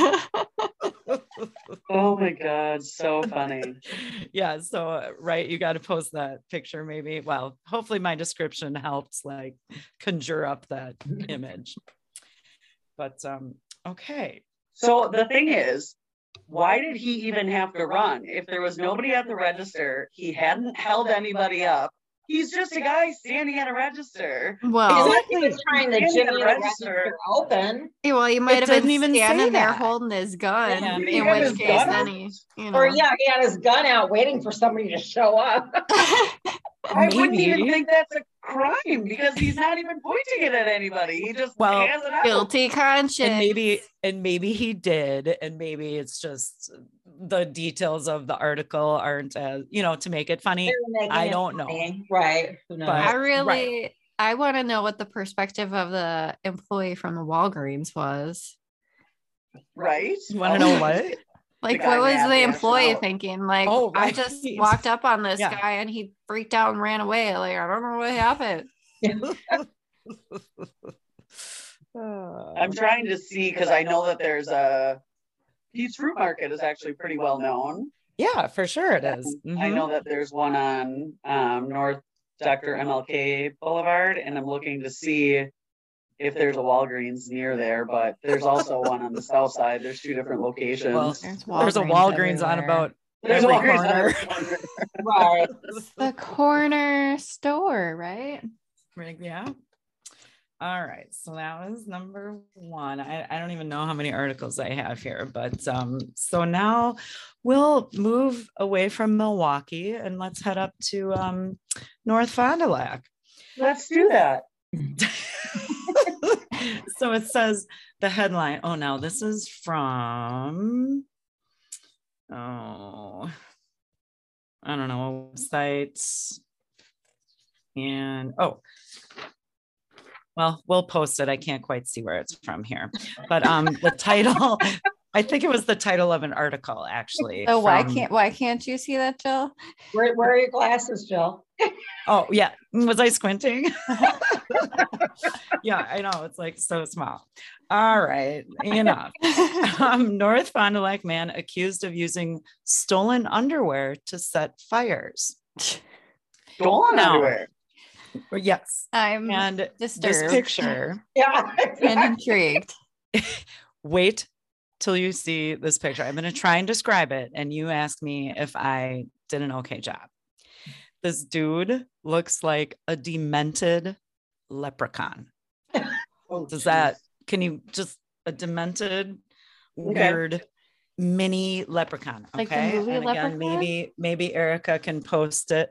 Oh my God, so funny. Yeah, so uh, right, you got to post that picture maybe. Well, hopefully my description helps like conjure up that image. But um, okay. So the thing is, why did he even have to run? If there was nobody at the register, he hadn't held anybody up. He's just a guy standing at a register. Well, Unless he was trying to Standing jimmy at the a register register. open. well, you might It have been doesn't even say standing there that. holding his gun. Yeah, maybe in he had which his case, gun then out. he, you know. Or yeah, he had his gun out waiting for somebody to show up. I wouldn't even Maybe. think that's a crime because he's not even pointing it at anybody. He just Well, has it out. Guilty conscience. And maybe, and maybe he did, and maybe it's just the details of the article aren't as, you know, to make it funny. They're making I it don't know. funny. Right. Who knows? But- I really, right. I want to know what the perspective of the employee from the Walgreens was. Right? You want to know what? Like, guy what was ran the the employee ass out. thinking? Like, Oh, I right. just walked up on this Yeah. guy and he freaked out and ran away. Like, I don't know what happened. I'm trying to see because I know that there's a Pete's Fruit Market is actually pretty well known. Yeah, for sure it is. I Mhm. know that there's one on um, North Doctor M L K Boulevard, and I'm looking to see if there's a Walgreens near there, but there's also one on the south side. There's two different locations. Well, There's, There's a Walgreens on everywhere. about there's every a Walgreens on corner. every corner. Right. It's the corner store, right? Right, yeah. All right. So that was number one. I, I don't even know how many articles I have here, but um, so now we'll move away from Milwaukee and let's head up to um, North Fond du Lac. Let's do that. So it says the headline. Oh, now this is from, oh, I don't know, a website. And, oh, well, we'll post it. I can't quite see where it's from here, but um, the title, I think it was the title of an article, actually. So why from- can't why can't you see that, Jill? Where, where are your glasses, Jill? Oh, yeah. Was I squinting? Yeah, I know. It's like so small. All right. Enough. Um, North Fond du Lac man accused of using stolen underwear to set fires. Stolen No. underwear. Yes. I'm And this disturbed picture, Yeah. and intrigued. wait till you see this picture. I'm going to try and describe it, and you ask me if I did an okay job. This dude looks like a demented leprechaun. Oh, Does that, can you just a demented, Okay. weird mini leprechaun? Like the Okay. movie And again, Leprechaun? maybe, maybe Erica can post it.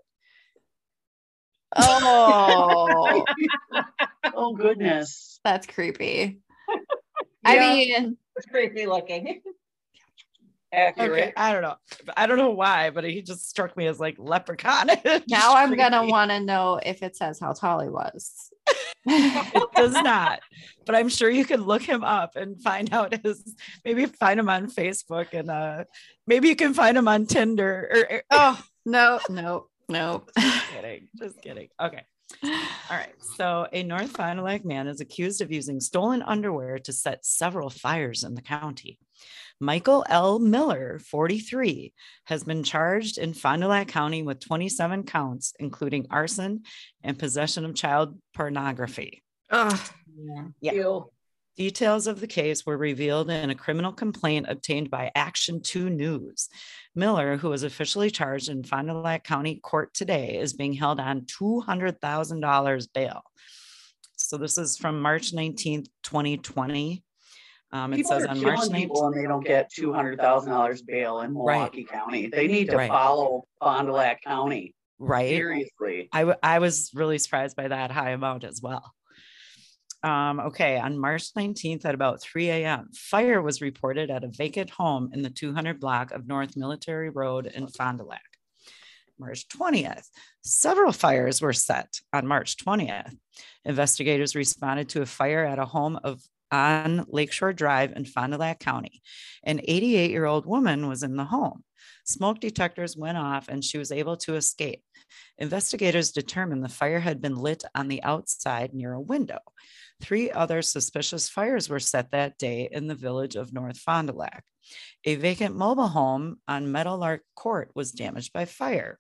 Oh, oh goodness. that's creepy. I Yeah, mean, It's creepy looking. accurate. Okay. I don't know. I don't know why, but he just struck me as like leprechaun. now I'm gonna Creepy. want to know if it says how tall he was. It does not, but I'm sure you can look him up and find out his, maybe find him on Facebook and uh maybe you can find him on Tinder or, or Oh no, no, no. just kidding, just kidding. Okay. All right. So a North Fond du Lac man is accused of using stolen underwear to set several fires in the county. Michael L. Miller, forty-three, has been charged in Fond du Lac County with twenty-seven counts, including arson and possession of child pornography. Ugh. Yeah. Yeah. Ew. Details of the case were revealed in a criminal complaint obtained by Action two News. Miller, who was officially charged in Fond du Lac County Court today, is being held on two hundred thousand dollars bail. So this is from March nineteenth, twenty twenty. Um, it People says are on killing March nineteenth, people and they don't get two hundred thousand dollars bail in Milwaukee County. They need to Right. follow Fond du Lac County. right? Seriously. I, w- I was really surprised by that high amount as well. Um, okay, on March nineteenth at about three a.m., fire was reported at a vacant home in the two hundred block of North Military Road in Fond du Lac. March twentieth, several fires were set on March twentieth. Investigators responded to a fire at a home of on Lakeshore Drive in Fond du Lac County. An eighty-eight-year-old woman was in the home. Smoke detectors went off and she was able to escape. Investigators determined the fire had been lit on the outside near a window. Three other suspicious fires were set that day in the village of North Fond du Lac. A vacant mobile home on Meadowlark Court was damaged by fire.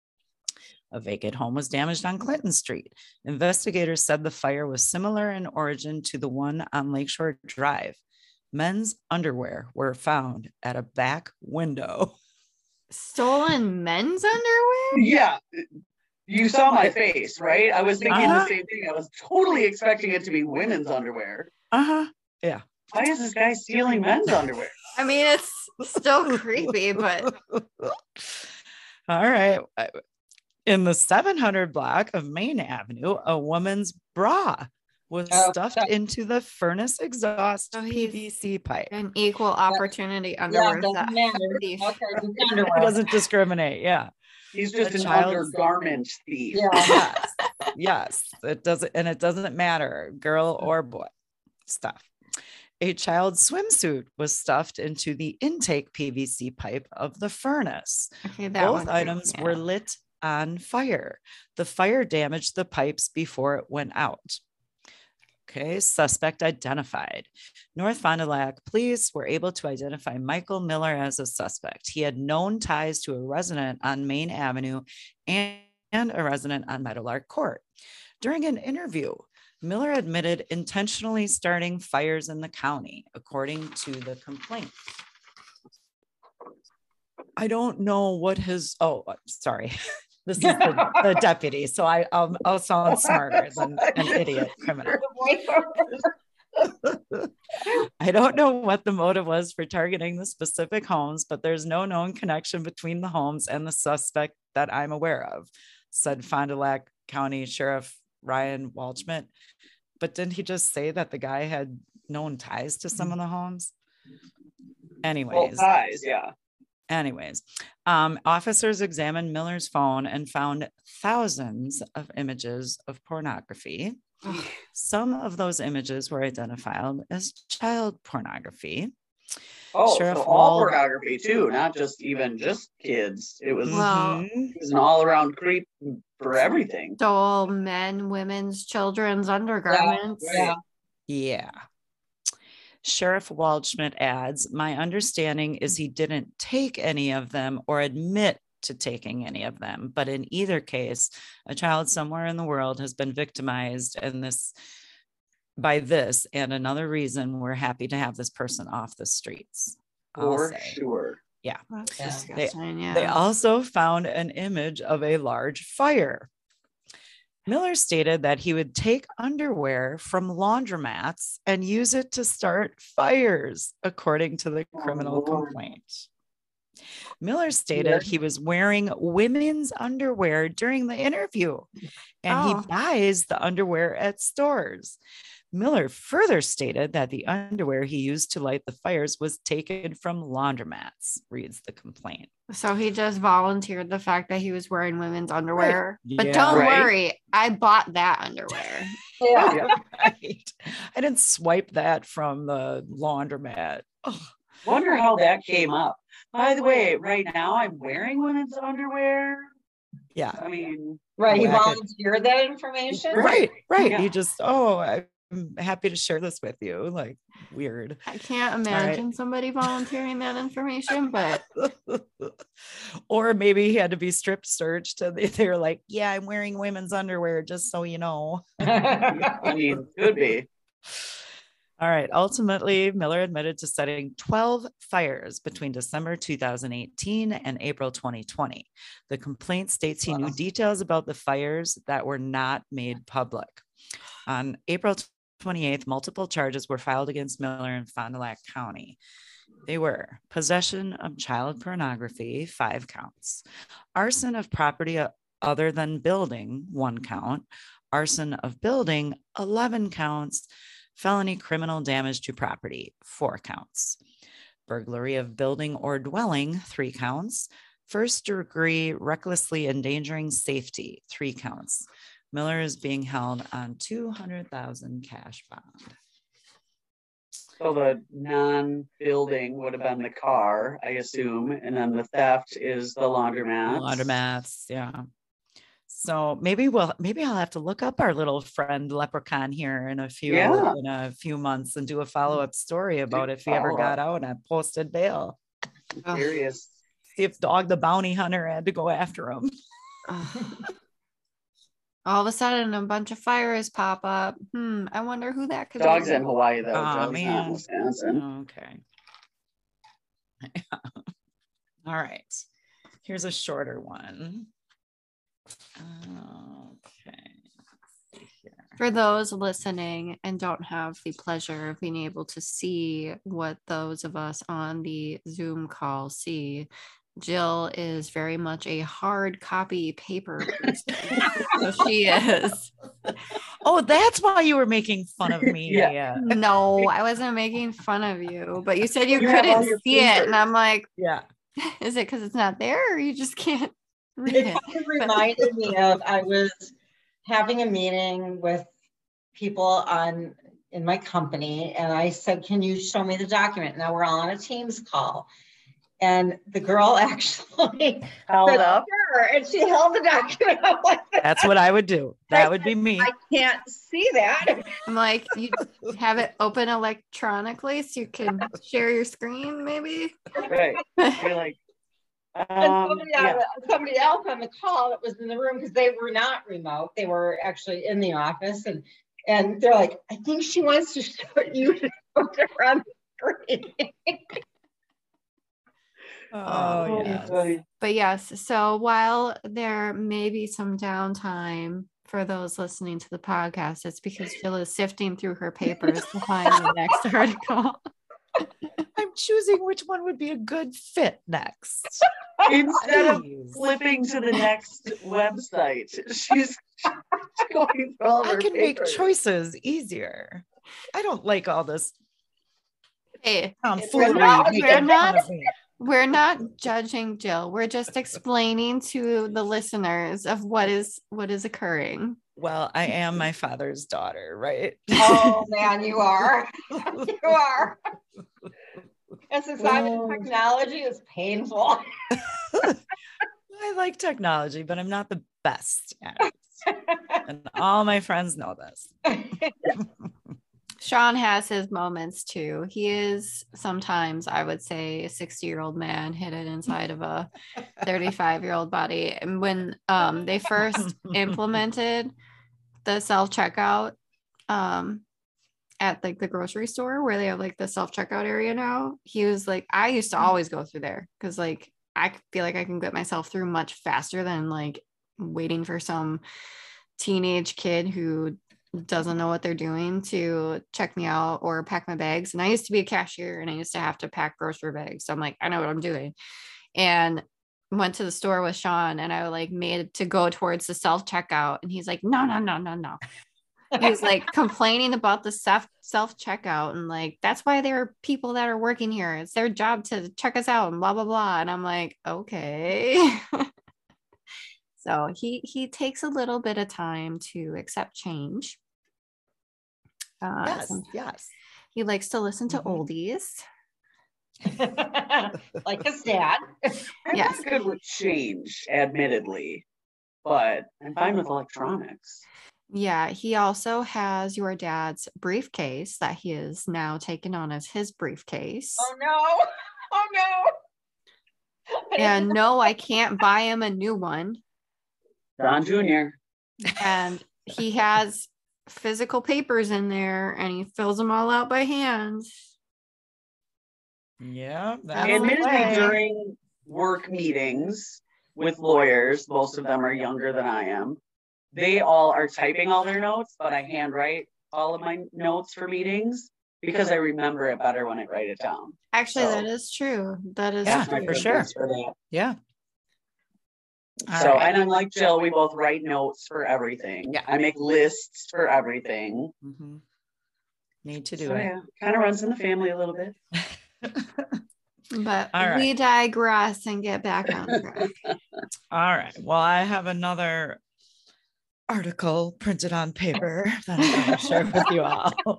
A vacant home was damaged on Clinton Street. Investigators said the fire was similar in origin to the one on Lakeshore Drive. Men's underwear were found at a back window. Stolen men's underwear? Yeah. You saw my face, right? I was thinking Uh-huh. the same thing. I was totally expecting it to be women's underwear. Uh-huh. Yeah. Why is this guy stealing men's underwear? I mean, it's still creepy, but All right. In the seven hundred block of Main Avenue, a woman's bra was Oh, stuffed that- into the furnace exhaust So P he's- V C pipe. an equal opportunity Yeah, underwear doesn't theft. matter. thief. Okay, just It underwear. doesn't discriminate. Yeah. He's just A an child's- undergarment thief. Yeah. Yes. Yes. It doesn't, and it doesn't matter, girl or boy stuff. A child's swimsuit was stuffed into the intake P V C pipe of the furnace. Okay, that Both one items freaks me were out. lit on fire. The fire damaged the pipes before it went out. Okay, suspect identified. North Fond du Lac police were able to identify Michael Miller as a suspect. He had known ties to a resident on Main Avenue and, and a resident on Meadowlark Court. During an interview, Miller admitted intentionally starting fires in the county, according to the complaint. I don't know what his, oh, uh, sorry. This is the, the deputy. So I, um, I'll sound smarter than an idiot criminal. I don't know what the motive was for targeting the specific homes, but there's no known connection between the homes and the suspect that I'm aware of, said Fond du Lac County Sheriff Ryan Walchmit. But didn't he just say that the guy had known ties to some of the homes? Anyways. Both ties, yeah. Anyways, um, officers examined Miller's phone and found thousands of images of pornography. Some of those images were identified as child pornography. Oh, Sheriff so all Wald- pornography too, not just even just kids. It was, Well- Mhm. it was an all-around creep for everything. Stole men, women's, children's undergarments. Yeah. Yeah. Sheriff Waldschmidt adds, my understanding is he didn't take any of them or admit to taking any of them. But in either case, a child somewhere in the world has been victimized and this by this and another reason we're happy to have this person off the streets. I'll For say. sure. That's Yeah. disgusting. Yeah. They also found an image of a large fire. Miller stated that he would take underwear from laundromats and use it to start fires, according to the Oh, criminal Lord. complaint. Miller stated Yeah. he was wearing women's underwear during the interview and Oh. he buys the underwear at stores. Miller further stated that the underwear he used to light the fires was taken from laundromats, reads the complaint. So he just volunteered the fact that he was wearing women's underwear. But Yeah. don't Right. worry, I bought that underwear. Yeah. Yeah. Right. I didn't swipe that from the laundromat. Ugh. Wonder how that came up. By the way, right now I'm wearing women's underwear. Yeah. I mean, Right. He Whack it. volunteered that information. Right. Right. Yeah. You just, oh, I'm happy to share this with you. Like, weird. I can't imagine somebody volunteering that information, but Or maybe he had to be strip searched and they, they were like, yeah, I'm wearing women's underwear, just so you know. I mean, could be. All right. Ultimately, Miller admitted to setting twelve fires between December two thousand eighteen and April twenty twenty. The complaint states he knew details about the fires that were not made public. On April twenty-eighth, multiple charges were filed against Miller in Fond du Lac County. They were possession of child pornography, five counts, arson of property other than building, one count, arson of building, eleven counts, felony criminal damage to property, four counts, burglary of building or dwelling, three counts, first degree recklessly endangering safety, three counts. Miller is being held on two hundred thousand cash bond. So the non-building would have been the car, I assume, and then the theft is the laundromat. Laundromats, yeah. So maybe we'll maybe I'll have to look up our little friend Leprechaun here in a few Yeah. in a few months and do a follow-up story about if he ever got out and posted bail. I'm curious. See if Dog the Bounty Hunter had to go after him. All of a sudden, a bunch of fires pop up. Hmm. I wonder who that could Dog's be. in Hawaii though. Oh, Dog's man. not in Wisconsin. Okay. All right. Here's a shorter one. Okay. Let's see here. For those listening and don't have the pleasure of being able to see what those of us on the Zoom call see, Jill is very much a hard copy paper person. So she is. Oh, that's why you were making fun of me. Yeah. Yeah. No, I wasn't making fun of you, but you said you You have all couldn't your see it. papers. And I'm like, Yeah. is it because it's not there or you just can't read it? It reminded me of, I was having a meeting with people on in my company, and I said, can you show me the document? Now we're all on a Teams call. And the girl actually Held said, up. "Sure," and she held the document up like that. That's what I would do. That would be me. I can't see that. I'm like, you have it open electronically so you can share your screen, maybe? Right. You're like, And um, somebody, yeah. on- somebody else on the call that was in the room, because they were not remote, they were actually in the office, and and they're like, I think she wants to show you to put her on the screen. Oh, yes. boy. But yes, so while there may be some downtime for those listening to the podcast, it's because Jill is sifting through her papers to find the next article. I'm choosing which one would be a good fit next. Instead of Jeez. flipping to the next website, she's going through all of I her can make papers. choices easier. I don't like all this Hey, tomfoolery. not- making we're fun not- of me. we're not judging Jill. We're just explaining to the listeners of what is what is occurring. Well, I am my father's daughter, right? Oh man, you are. You are. And since I'm in technology, it's painful. I like technology, but I'm not the best at it. And all my friends know this. Sean has his moments too. He is sometimes, I would say, a sixty year old man hidden inside of a thirty-five year old body. And when um, they first implemented the self checkout um, at like the grocery store where they have like the self checkout area now, he was like, I used to always go through there because like I feel like I can get myself through much faster than like waiting for some teenage kid who doesn't know what they're doing to check me out or pack my bags. And I used to be a cashier and I used to have to pack grocery bags. So I'm like, I know what I'm doing. And went to the store with Sean and I like made to go towards the self checkout. And he's like, no, no, no, no, no. He was like complaining about the self self checkout and like, that's why there are people that are working here. It's their job to check us out and blah, blah, blah. And I'm like, okay. So he he takes a little bit of time to accept change. Uh, Yes, some- yes. he likes to listen to Mhm. oldies. Like his dad. I'm Yes. not good with change, admittedly, but I'm fine with electronics. Yeah, he also has your dad's briefcase that he is now taken on as his briefcase. Oh no. Oh no. And no, I can't buy him a new one. Don Junior And he has physical papers in there and he fills them all out by hand. Yeah. Admittedly, during work meetings with lawyers, most of them are younger than I am. They all are typing all their notes, but I handwrite all of my notes for meetings because I remember it better when I write it down. Actually, So, that is true. That is yeah, true. for sure. For that. Yeah. All so, right. and I'm like Jill, we both write notes for everything. Yeah. I make lists for everything. Mm-hmm. Need to do so, it. Yeah, kind of runs in the family a little bit. But All right. we digress and get back on track. All right. Well, I have another article printed on paper that I'm going to share with you all.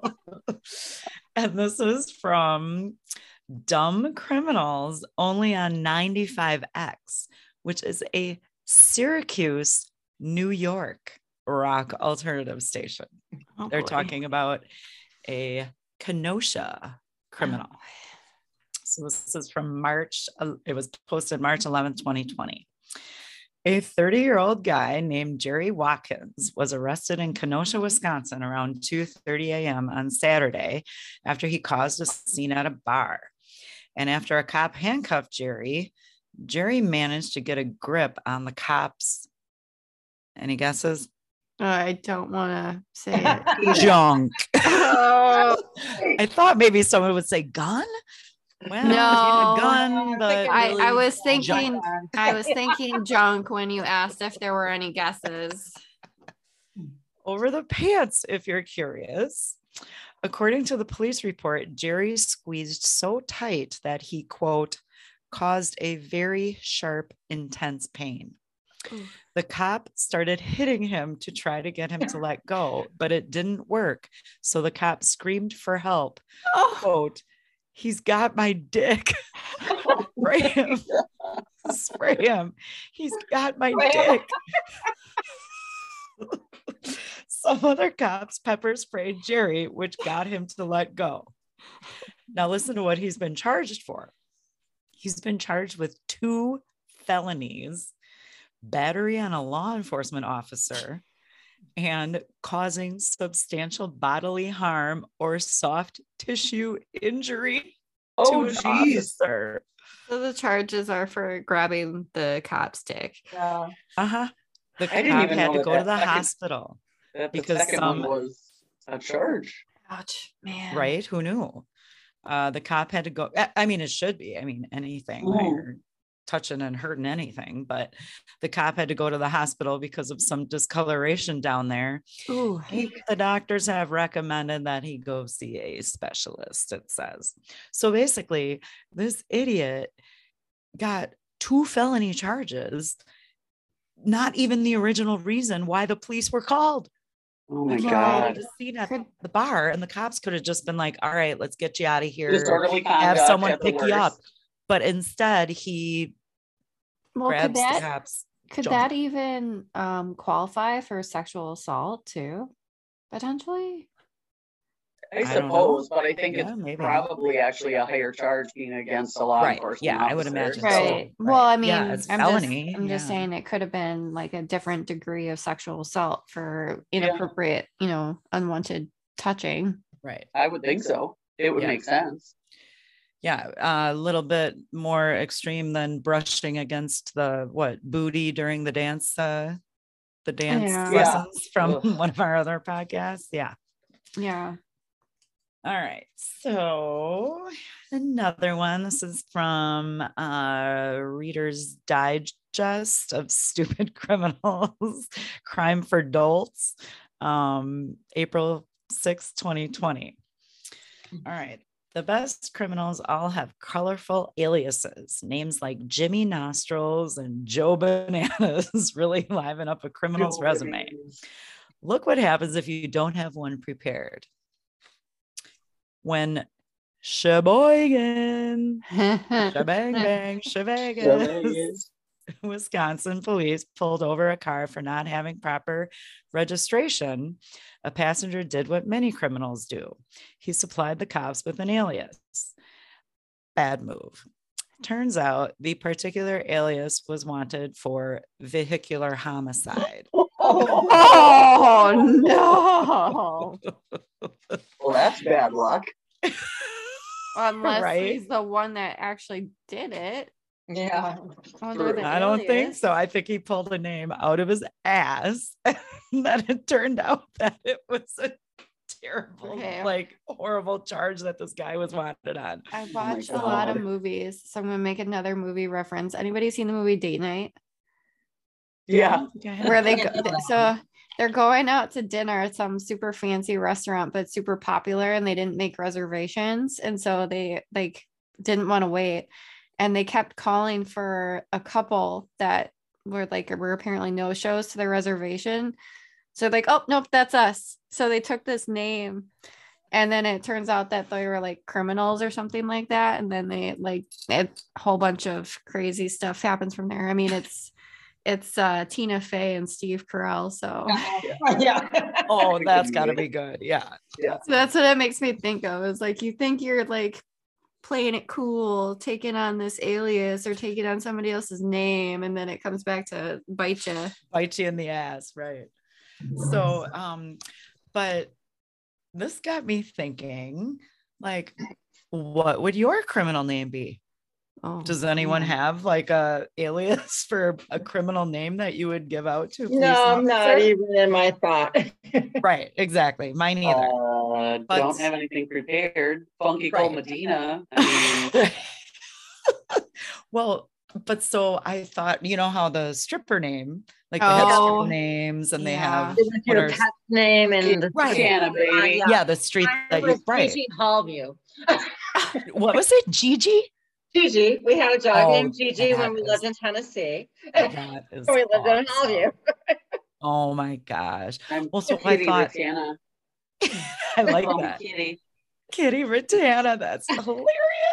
And this is from Dumb Criminals Only on ninety-five X, which is a Syracuse, New York rock alternative station. Oh, They're boy. talking about a Kenosha criminal. Oh. So this is from March. It was posted March eleventh, twenty twenty. A thirty-year-old guy named Jerry Watkins was arrested in Kenosha, Wisconsin around two thirty a.m. on Saturday after he caused a scene at a bar. And after a cop handcuffed Jerry, Jerry managed to get a grip on the cops. Any guesses? I don't want to say it. Junk. Oh. I thought maybe someone would say gun. Well, No. a gun, but I, really I was thinking junk. I was thinking junk when you asked if there were any guesses. Over the pants, if you're curious. According to the police report, Jerry squeezed so tight that he, quote, caused a very sharp, intense pain. Ooh. The cop started hitting him to try to get him to let go, but it didn't work. So the cop screamed for help. Oh. Quote, he's got my dick. Spray him. Spray him. He's got my dick. Some other cops pepper sprayed Jerry, which got him to let go. Now listen to what he's been charged for. He's been charged with two felonies, battery on a law enforcement officer, and causing substantial bodily harm or soft tissue injury oh, to an officer. So the charges are for grabbing the cop's dick. Yeah. Uh-huh. The I cop had to that go that to the second, hospital that the because second some one was a charge. Ouch, man. Right? Who knew? Uh, the cop had to go. I mean, it should be. I mean, anything. You're touching and hurting anything, but the cop had to go to the hospital because of some discoloration down there. Ooh. The doctors have recommended that he go see a specialist, it says. So basically, this idiot got two felony charges, not even the original reason why the police were called. Oh my like, God. The scene at the bar, and the cops could have just been like, all right, let's get you out of here. Disorderly conduct, have someone pick you up. But instead, he well, grabs could that, the cops. Could jump. that even um, qualify for sexual assault too, potentially? I, I suppose, but I think yeah, it's maybe. probably actually a higher charge being against a law right. enforcement Yeah, officer. I would imagine. Right. So. right. Well, I mean, yeah, it's I'm felony. just, I'm yeah. just saying it could have been like a different degree of sexual assault for inappropriate, yeah. you know, unwanted touching. Right. I would think so. It would yeah. make sense. Yeah, a uh, little bit more extreme than brushing against the what booty during the dance, uh, the dance yeah. lessons yeah. from Ugh. one of our other podcasts. Yeah. Yeah. All right. So another one. This is from uh, Reader's Digest of Stupid Criminals, Crime for Dolts, um, April sixth, twenty twenty. All right. The best criminals all have colorful aliases. Names like Jimmy Nostrils and Joe Bananas really liven up a criminal's Joe resume. Bananas. Look what happens if you don't have one prepared. When Sheboygan, Shebang Bang, Shevegas, Wisconsin police pulled over a car for not having proper registration, a passenger did what many criminals do. He supplied the cops with an alias. Bad move. Turns out the particular alias was wanted for vehicular homicide. Oh no. Well, that's bad luck. Unless Right? he's the one that actually did it. Yeah. Under the I don't think alias. so. I think he pulled a name out of his ass, and then it turned out that it was a terrible, Okay. like horrible charge that this guy was wanted on. I my watch a lot of God. movies, so I'm gonna make another movie reference. Anybody seen the movie Date Night? Yeah. Where they go, Yeah. so they're going out to dinner at some super fancy restaurant, but super popular, and they didn't make reservations, and so they like didn't want to wait, and they kept calling for a couple that were like were apparently no shows to their reservation. So like, oh nope, that's us. So they took this name, and then it turns out that they were like criminals or something like that, and then they like it, a whole bunch of crazy stuff happens from there. I mean, it's it's uh Tina Fey and Steve Carell, so Yeah. Oh, that's got to be good. Yeah. Yeah. so that's what it makes me think of. Is like you think you're like playing it cool, taking on this alias or taking on somebody else's name, and then it comes back to bite you. Bite you in the ass, right? So, um, but this got me thinking, like, what would your criminal name be? Oh, Does anyone man. have like a alias for a criminal name that you would give out to a police No, I'm not officer? even in my thought. Right, exactly. Mine either. Uh, But- don't have anything prepared. Funky Right. Cold Medina. I mean, Well, but so I thought, you know how the stripper name, like they have Oh, stripper names and they yeah. have It was what your are- pet's name and the Right. Canna baby. Yeah. yeah, the street Mine that you was right. Gigi Hallview. What was it? Gigi? Gigi. We had a dog Oh, named Gigi that when we is- lived in Tennessee. That is we lived in awesome. Hallview. Oh my gosh. I'm Well, so I Kitty thought Ratana. I like From that. Kitty. Kitty Ratana. That's hilarious.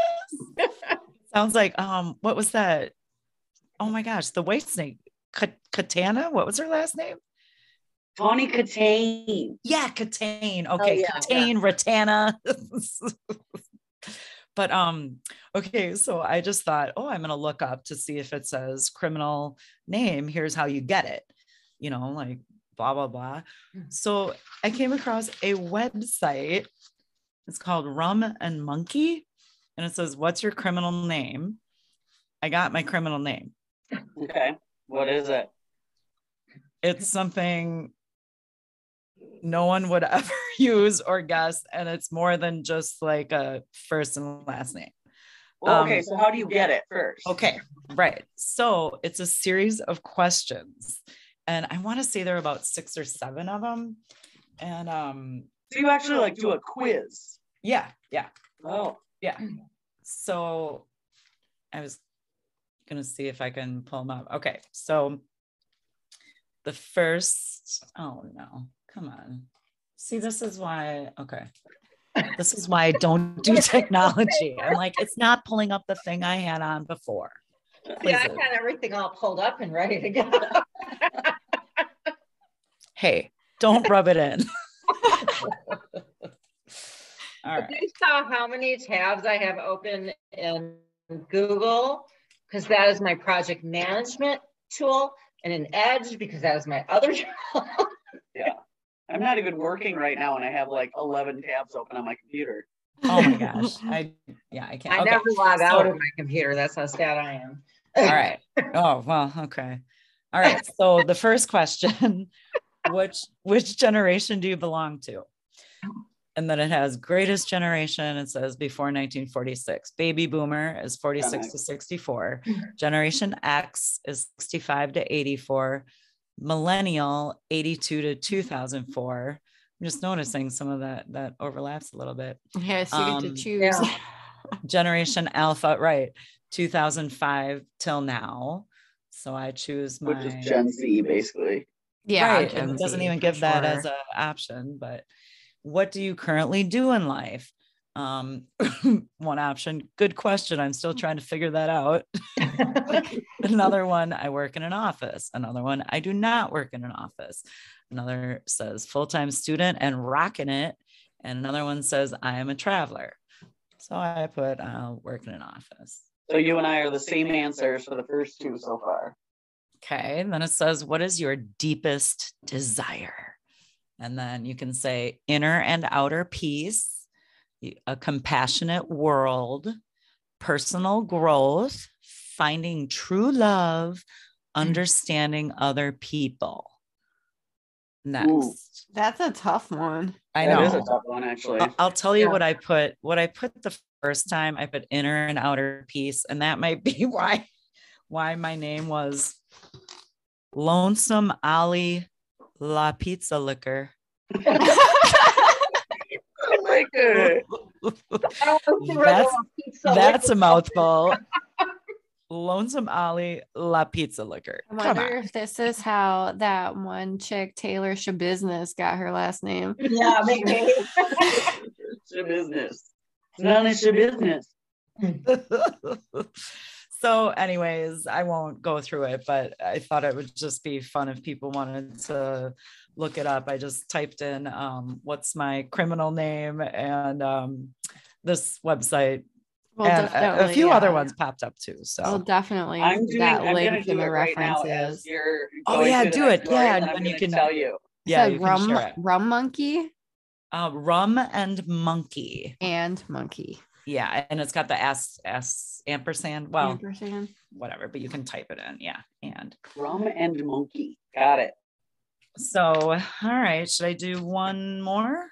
Sounds like um, what was that? Oh my gosh, the white snake, Ka- Katana. What was her last name? Tawny Katane. Yeah, Katane. Okay, yeah, Katane, Ratana. But um, okay, so I just thought, oh, I'm gonna look up to see if it says criminal name. Here's how you get it, you know, like blah blah blah. So I came across a website. It's called Rum and Monkey, and it says, "What's your criminal name?" I got my criminal name. Okay. What is it? It's something no one would ever use or guess, and it's more than just like a first and last name. Well, okay, Um, so how do you get it first? Okay, right. So it's a series of questions, and I want to say there are about six or seven of them. And um, So you actually like do a quiz. yeah, yeah, Oh. yeah. So I was gonna see if I can pull them up. Okay, so the first, oh no, come on. See, this is why, okay. This is why I don't do technology. I'm like, it's not pulling up the thing I had on before. Yeah, I Quizzes. had everything all pulled up and ready to go. Hey, don't rub it in. All If right. you saw how many tabs I have open in Google, because that is my project management tool, and in Edge, because that is my other tool. I'm not even working right now and I have like eleven tabs open on my computer. Oh my gosh. I yeah, I can't. I Okay. never log out so- of my computer. That's how sad I am. All right. Oh, well, okay. All right. So the first question, which which generation do you belong to? And then it has greatest generation. It says before nineteen forty-six. Baby boomer is forty-six to sixty-four. Generation X is sixty-five to eighty-four. Millennial eighty-two to two thousand four. I'm just noticing some of that that overlaps a little bit. Yeah, so you get Um, to choose. yeah. Generation Alpha, right? two thousand five till now. So I choose my Which is Gen Z, basically. Yeah, right. Gen And it doesn't Z, even for give that as sure. an option. But what do you currently do in life? Um, one option. Good question. I'm still trying to figure that out. Another one, I work in an office. Another one, I do not work in an office. Another says full-time student and rocking it. And another one says I am a traveler. So I put uh, work in an office. So you and I are the same answers for the first two so far. Okay. And then it says, what is your deepest desire? And then you can say inner and outer peace, a compassionate world, personal growth, finding true love, understanding other people. Next. Ooh. That's a tough one. I That know. is a tough one, actually. I'll, I'll tell you Yeah. what I put. What I put the first time, I put inner and outer peace, and that might be why why my name was Lonesome Ollie La Pizza Liquor. I like it. That's that's a mouthful. Lonesome Ollie La Pizza Liquor. I Come wonder on. if this is how that one chick, Taylor Shabusiness, got her last name. Yeah, maybe. It's your business. None of your business. So anyways, I won't go through it, but I thought it would just be fun if people wanted to look it up. I just typed in um, what's my criminal name, and um, this website, Well, and a, a definitely, few yeah. other ones popped up too. So I'll definitely I'm doing. that I'm link gonna do in it the right now as references. you're. Oh, going yeah, through the do next it. story, Yeah, and and I'm then you gonna can- tell you. yeah, So you rum, can share it. rum monkey Uh, rum and monkey. and monkey. Yeah, and it's got the s s ampersand. Well, Ampersand. whatever, but you can type it in. Yeah, and Rum and monkey. Got it. so, all right. Should I do one more?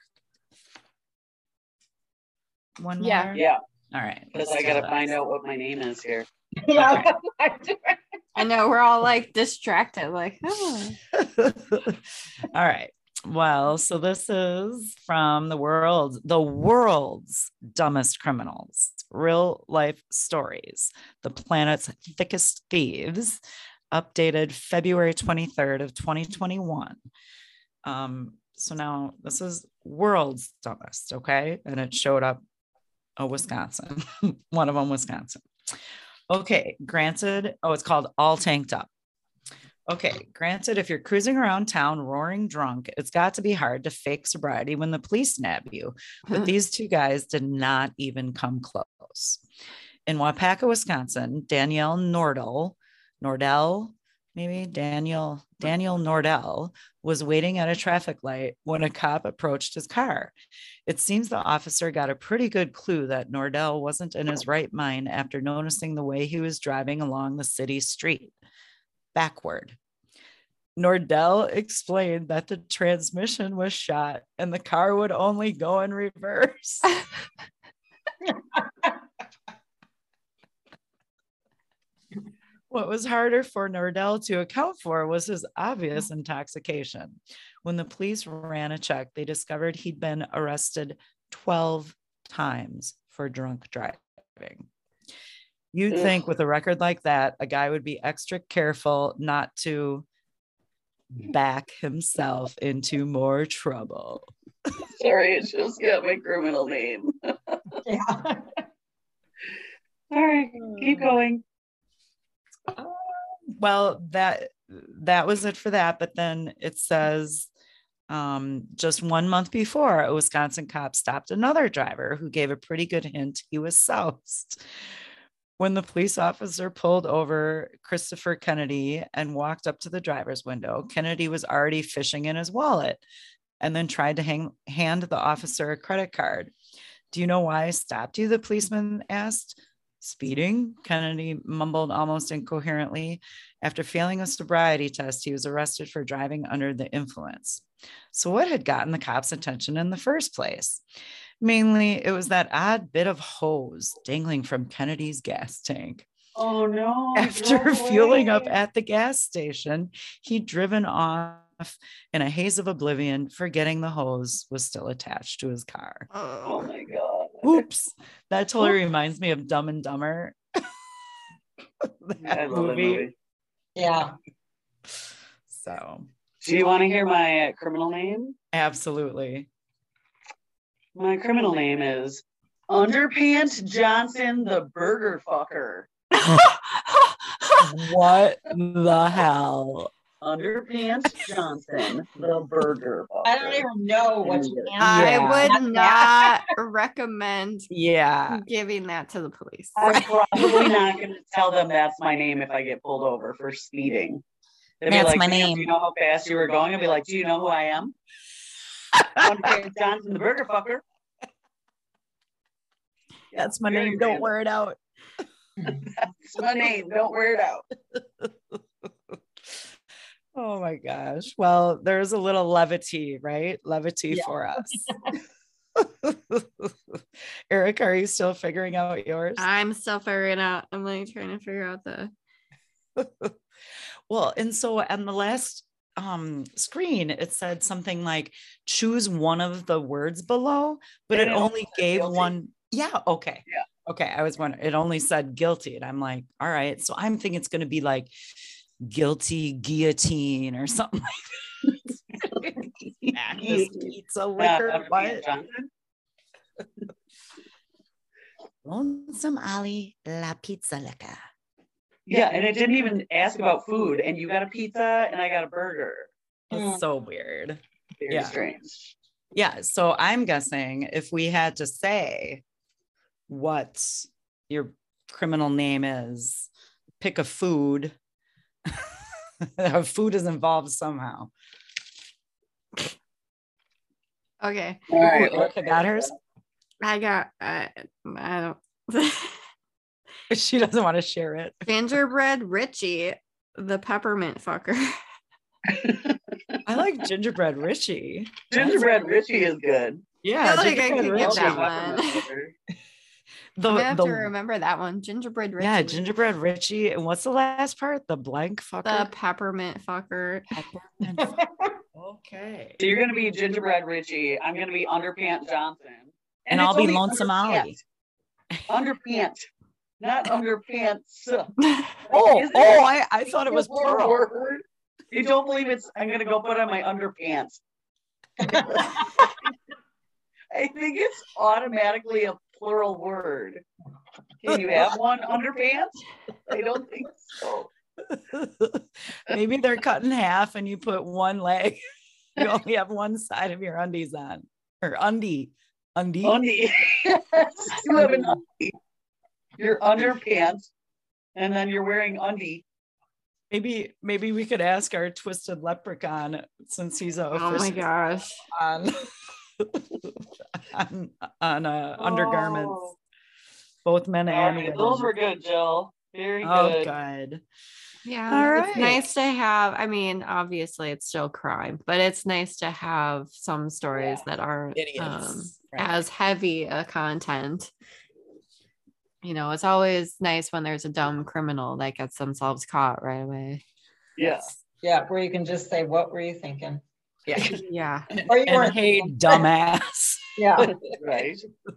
One Yeah. more. Yeah, All right. because let's I do gotta this. find out what my name is here. Yeah. I know we're all like distracted, like, oh. All right. Well, so this is from the world, the world's dumbest criminals, real life stories, the planet's thickest thieves, updated February twenty-third of twenty twenty-one. Um, so now this is world's dumbest, okay? And it showed up, oh, Wisconsin, one of them, Wisconsin. Okay, granted, oh, it's called All Tanked Up. Okay, granted, if you're cruising around town roaring drunk, it's got to be hard to fake sobriety when the police nab you. But these two guys did not even come close. In Wapaka, Wisconsin, Danielle Nordell, Nordell, maybe Daniel, Daniel Nordell was waiting at a traffic light when a cop approached his car. It seems the officer got a pretty good clue that Nordell wasn't in his right mind after noticing the way he was driving along the city street, backward. Nordell explained that the transmission was shot and the car would only go in reverse. What was harder for Nordell to account for was his obvious intoxication. When the police ran a check, they discovered he'd been arrested twelve times for drunk driving. You'd Ugh. think with a record like that, a guy would be extra careful not to back himself into more trouble. Sorry, it's just got my criminal name. Yeah. All right, keep going. Well, that that was it for that. But then it says um, just one month before, a Wisconsin cop stopped another driver who gave a pretty good hint he was soused. When the police officer pulled over Christopher Kennedy and walked up to the driver's window, Kennedy was already fishing in his wallet and then tried to hang, hand the officer a credit card. Do you know why I stopped you? The policeman asked. Speeding, Kennedy mumbled almost incoherently. After failing a sobriety test, he was arrested for driving under the influence. So what had gotten the cops' attention in the first place? Mainly, it was that odd bit of hose dangling from Kennedy's gas tank. Oh no. After fueling up at the gas station, he'd driven off in a haze of oblivion, forgetting the hose was still attached to his car. Oh my God. Oops. That totally reminds me of Dumb and Dumber. That I love movie. that movie. Yeah. So, Do you want to hear my uh, criminal name? absolutely. My criminal name is Underpants Johnson the Burger Fucker. What the hell? Underpants Johnson the Burger Fucker. I don't even know what you answer. I Yeah. would not recommend Yeah. giving that to the police. I'm probably not going to tell them that's my name if I get pulled over for speeding. They'd That's be like, my "Ma'am, name." do you know how fast you were going?" I'd be like, "Do you know who I am?" Underpants Johnson, the burger fucker. Yeah, That's my very name. Don't random. wear it out. That's my name. Don't wear it out. Oh my gosh. Well, there's a little levity, right? Levity Yeah. for us. Eric, are you still figuring out yours? I'm still figuring out. I'm like trying to figure out the. Well, and so on the last um screen, it said something like choose one of the words below, but And it it only only said gave guilty. one. Yeah. Okay. Yeah. Okay. I was wondering, it only said guilty. And I'm like, all right. So I'm thinking it's going to be like guilty guillotine or something like that. Magnus pizza liquor. Uh, What? Johnson. Lonesome Ollie La Pizza Liquor. Yeah, and it didn't even ask about food. And you got a pizza and I got a burger. That's Mm. so weird. Very Yeah. strange. Yeah. So I'm guessing if we had to say what your criminal name is, pick a food. Food is involved somehow. Okay, All right. Ooh, Erica got hers. I got. I, I don't. She doesn't want to share it. Gingerbread Richie, the peppermint fucker. I like gingerbread Richie. Gingerbread Richie is good. Yeah, I feel like I gingerbread could get Richie. that one. The, I'm gonna have the, to remember that one. Gingerbread Richie. yeah, gingerbread Richie. And what's the last part? The blank fucker. The peppermint fucker. Peppermint fucker. Okay. So you're gonna be Gingerbread Richie. I'm gonna be Underpants Johnson. And it's I'll be only Lonesome underpants. Ollie. Underpants, not underpants. Oh, Is it- oh, I, I thought it was plural. word. You don't believe it's, I'm gonna go put on my underpants. I think it's automatically a plural word. Can you have one underpants? I don't think so. Maybe they're cut in half and you put one leg. You only have one side of your undies on. Or undie. Undie. Undie. You have an undie. Your underpants, and then you're wearing undie. Maybe maybe we could ask our twisted leprechaun since he's a Oh my gosh. on on, on uh, undergarments, Oh. both men All and right, women. those were good, Jill. Very Oh, good. good. Yeah, All it's right. nice to have. I mean, obviously, it's still crime, but it's nice to have some stories Yeah. that aren't Idiots. um, Right. as heavy a content. You know, it's always nice when there's a dumb criminal that gets themselves caught right away. Yes. Yeah, where you can just say, what were you thinking? Yeah. Yeah. Or you And weren't hey, thinking. dumbass. Yeah. Right.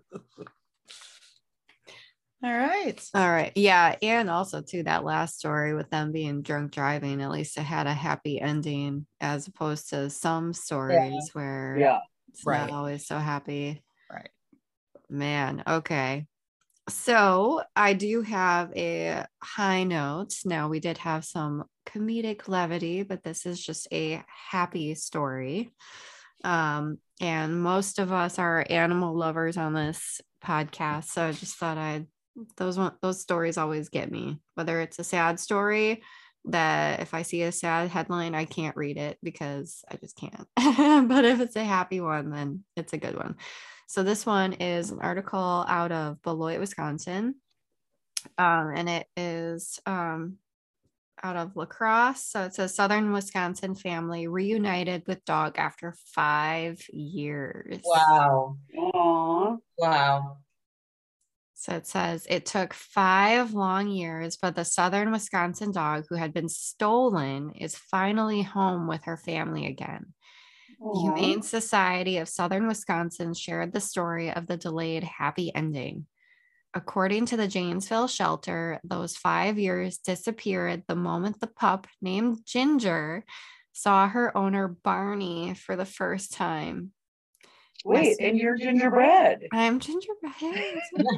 All right. All right. Yeah. And also, too, that last story with them being drunk driving, at least it had a happy ending as opposed to some stories where Yeah. it's Right. not always so happy. Right. Man. Okay. So I do have a high note. Now, we did have some comedic levity, but this is just a happy story. Um, and most of us are animal lovers on this podcast. So I just thought I'd those one those stories always get me, whether it's a sad story that if I see a sad headline, I can't read it because I just can't. But if it's a happy one, then it's a good one. So this one is an article out of Beloit, Wisconsin. Um, and it is um, out of La Crosse. So it says Southern Wisconsin family reunited with dog after five years. Wow. Aww. Wow. So it says it took five long years, but the Southern Wisconsin dog who had been stolen is finally home with her family again. The Humane Society of Southern Wisconsin shared the story of the delayed happy ending. According to the Janesville shelter, those five years disappeared the moment the pup named Ginger saw her owner Barney for the first time. Wait, and you're gingerbread. I'm gingerbread.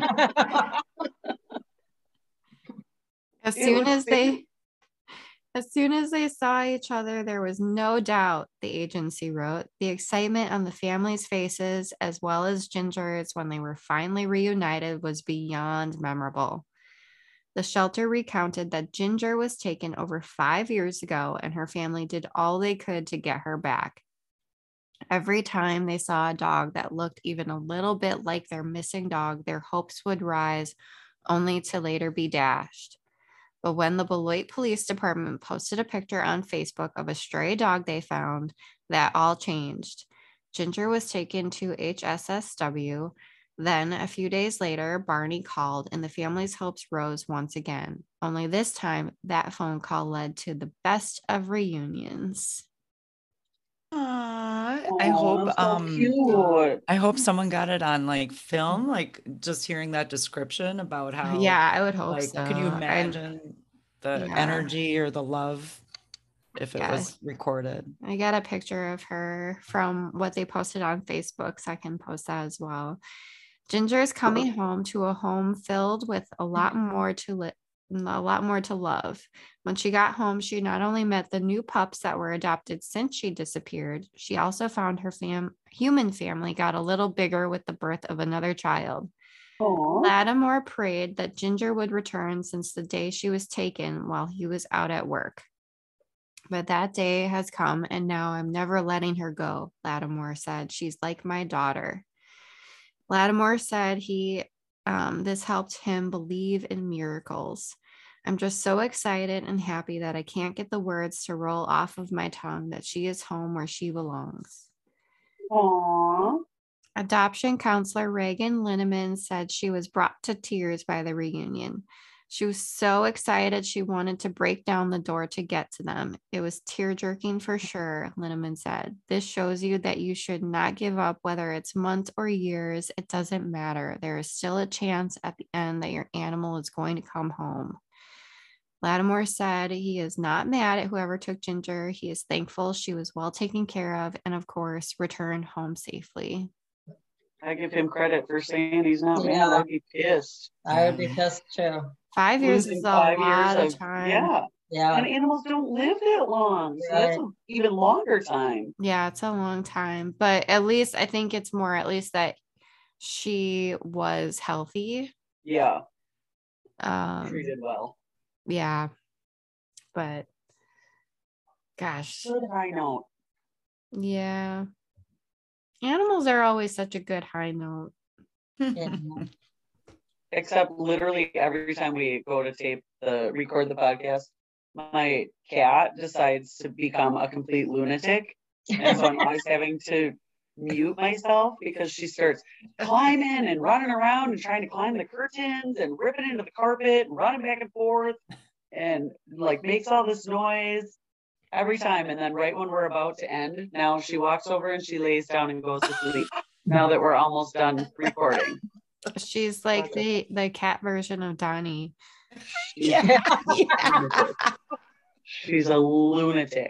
As It soon was as very- they As soon as they saw each other, there was no doubt, the agency wrote. The excitement on the family's faces, as well as Ginger's when they were finally reunited, was beyond memorable. The shelter recounted that Ginger was taken over five years ago and her family did all they could to get her back. Every time they saw a dog that looked even a little bit like their missing dog, their hopes would rise, only to later be dashed. But when the Beloit Police Department posted a picture on Facebook of a stray dog they found, that all changed. Ginger was taken to H S S W. Then, a few days later, Barney called and the family's hopes rose once again. Only this time, that phone call led to the best of reunions. Aww, I Aw, hope so um cute. I hope someone got it on like film, like just hearing that description about how, Yeah, I would hope like, so. can you I- imagine the Yeah. energy or the love if it Yeah. was recorded? I got a picture of her from what they posted on Facebook, so I can post that as well. Ginger is coming home to a home filled with a lot more to li- a lot more to love. When she got home, she not only met the new pups that were adopted since she disappeared, she also found her fam- human family got a little bigger with the birth of another child. Aw. Lattimore prayed that Ginger would return since the day she was taken while he was out at work. But that day has come, and now I'm never letting her go, Lattimore said. She's like my daughter. Lattimore said he um, this helped him believe in miracles. I'm just so excited and happy that I can't get the words to roll off of my tongue that she is home where she belongs. Aw. Adoption counselor Reagan Linneman said she was brought to tears by the reunion. She was so excited she wanted to break down the door to get to them. It was tear-jerking for sure, Linneman said. This shows you that you should not give up, whether it's months or years. It doesn't matter. There is still a chance at the end that your animal is going to come home. Lattimore said he is not mad at whoever took Ginger. He is thankful she was well taken care of and, of course, returned home safely. I give him credit for saying he's not Yeah. mad. I'd be pissed. I would be pissed too. Five years Losing is a five lot years of time. Yeah. Yeah. And animals don't live that long. So that's an even longer time. Yeah, it's a long time. But at least I think it's more at least that she was healthy. Yeah. Um, Treated well. yeah. But gosh. Good high note. Yeah. Animals are always such a good high note. Yeah. Except literally every time we go to tape the record the podcast, my cat decides to become a complete lunatic. And so I'm always having to mute myself because she starts climbing and running around and trying to climb the curtains and ripping into the carpet and running back and forth and like makes all this noise every time. And then right when we're about to end, now she walks over and she lays down and goes to sleep now that we're almost done recording. She's like the, the cat version of Donnie. Yeah. Yeah. She's a lunatic.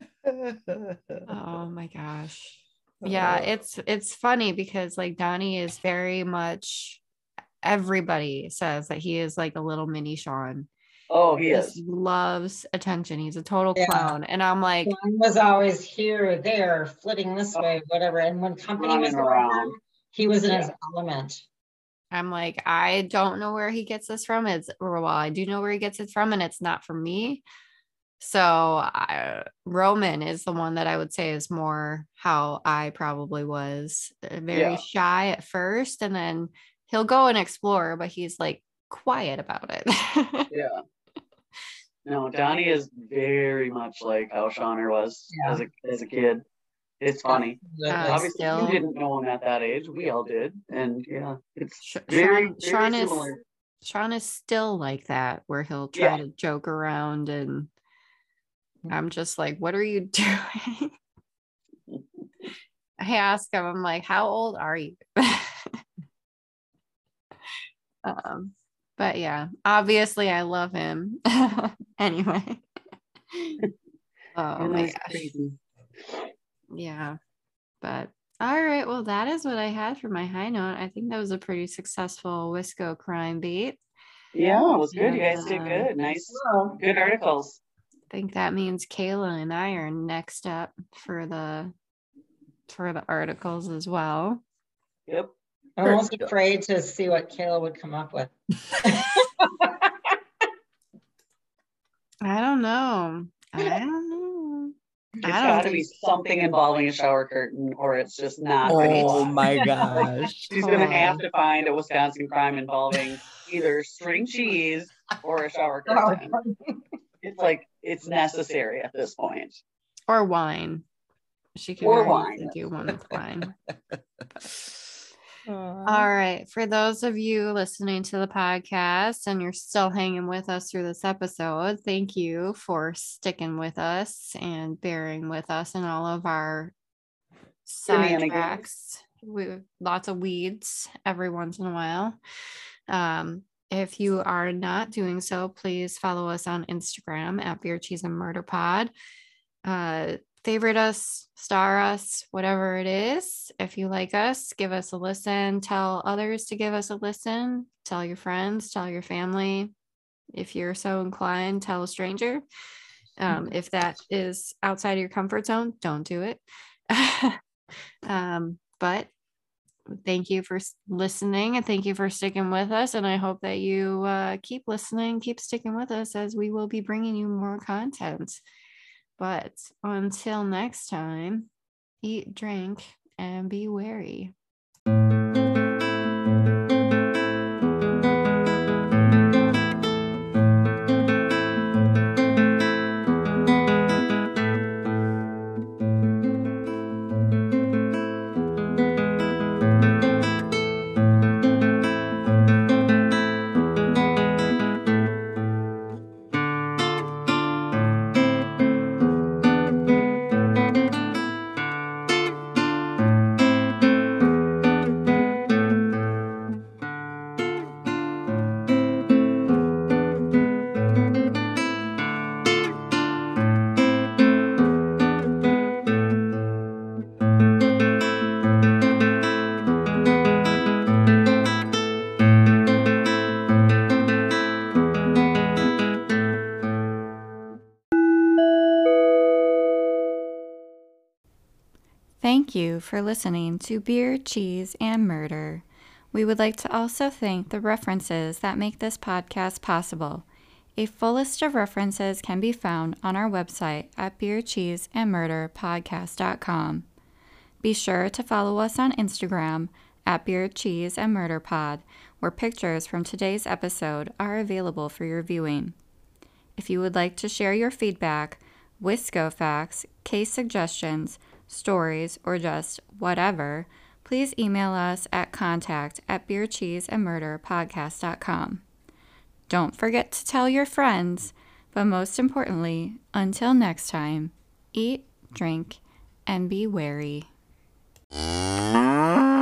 Oh my gosh. Yeah, it's it's funny because like Donnie is very much, everybody says that he is like a little mini Sean. Oh, he Just is. loves attention. He's a total Yeah. clown. And I'm like, One was always here or there, flitting this way, whatever. And when company was Running around, around. he was in Yeah. his element. I'm like, I don't know where he gets this from. It's or well, I do know where he gets it from, and it's not from me. So I, Roman is the one that I would say is more how I probably was. Uh, very Yeah. shy at first, and then he'll go and explore, but he's like quiet about it. Yeah. No, Donnie is very much like how Shauner was Yeah. as a as a kid. It's funny. Uh, Obviously, still- you didn't know him at that age. We all did, and yeah, it's Sh- very, Sean, very Sean is similar. Sean is still like that, where he'll try Yeah. to joke around, and I'm just like, what are you doing? I ask him, I'm like, how old are you? um, but yeah, obviously I love him. Anyway. Oh It my was gosh. crazy. Yeah. But all right. Well, that is what I had for my high note. I think that was a pretty successful Wisco crime beat. Yeah, it was good. You guys did Yeah. good. Nice, Well, good articles. I think that means Kayla and I are next up for the for the articles as well. Yep. I'm almost afraid to see what Kayla would come up with. know. I don't know. It's I don't got to think be something involving a shower curtain, or it's just not going to Oh fly. my gosh. She's going to have Totally. to find a Wisconsin crime involving either string cheese or a shower curtain. It's like it's necessary at this point. Or wine. She could Or very wine. easily do one with wine. Aw. All right. For those of you listening to the podcast and you're still hanging with us through this episode, thank you for sticking with us and bearing with us in all of our Shenanigans. sidetracks. We lots of weeds every once in a while. Um, if you are not doing so, please follow us on Instagram at Beer, Cheese, and Murder Pod. Uh, favorite us, star us, whatever it is. If you like us, give us a listen. Tell others to give us a listen. Tell your friends, tell your family. If you're so inclined, tell a stranger. Um, if that is outside of your comfort zone, don't do it. um, but thank you for listening, and thank you for sticking with us. And I hope that you uh, keep listening, keep sticking with us, as we will be bringing you more content. But until next time, eat, drink, and be wary. Thank you for listening to Beer, Cheese, and Murder. We would like to also thank the references that make this podcast possible. A full list of references can be found on our website at beer cheese and murder podcast dot com. Be sure to follow us on Instagram at Beer, Cheese, and Murder Pod, where pictures from today's episode are available for your viewing. If you would like to share your feedback, Wisco facts, case suggestions, stories, or just whatever, please email us at contact at beer cheese and murder podcast dot com. Don't forget to tell your friends, but most importantly, until next time, eat, drink, and be wary.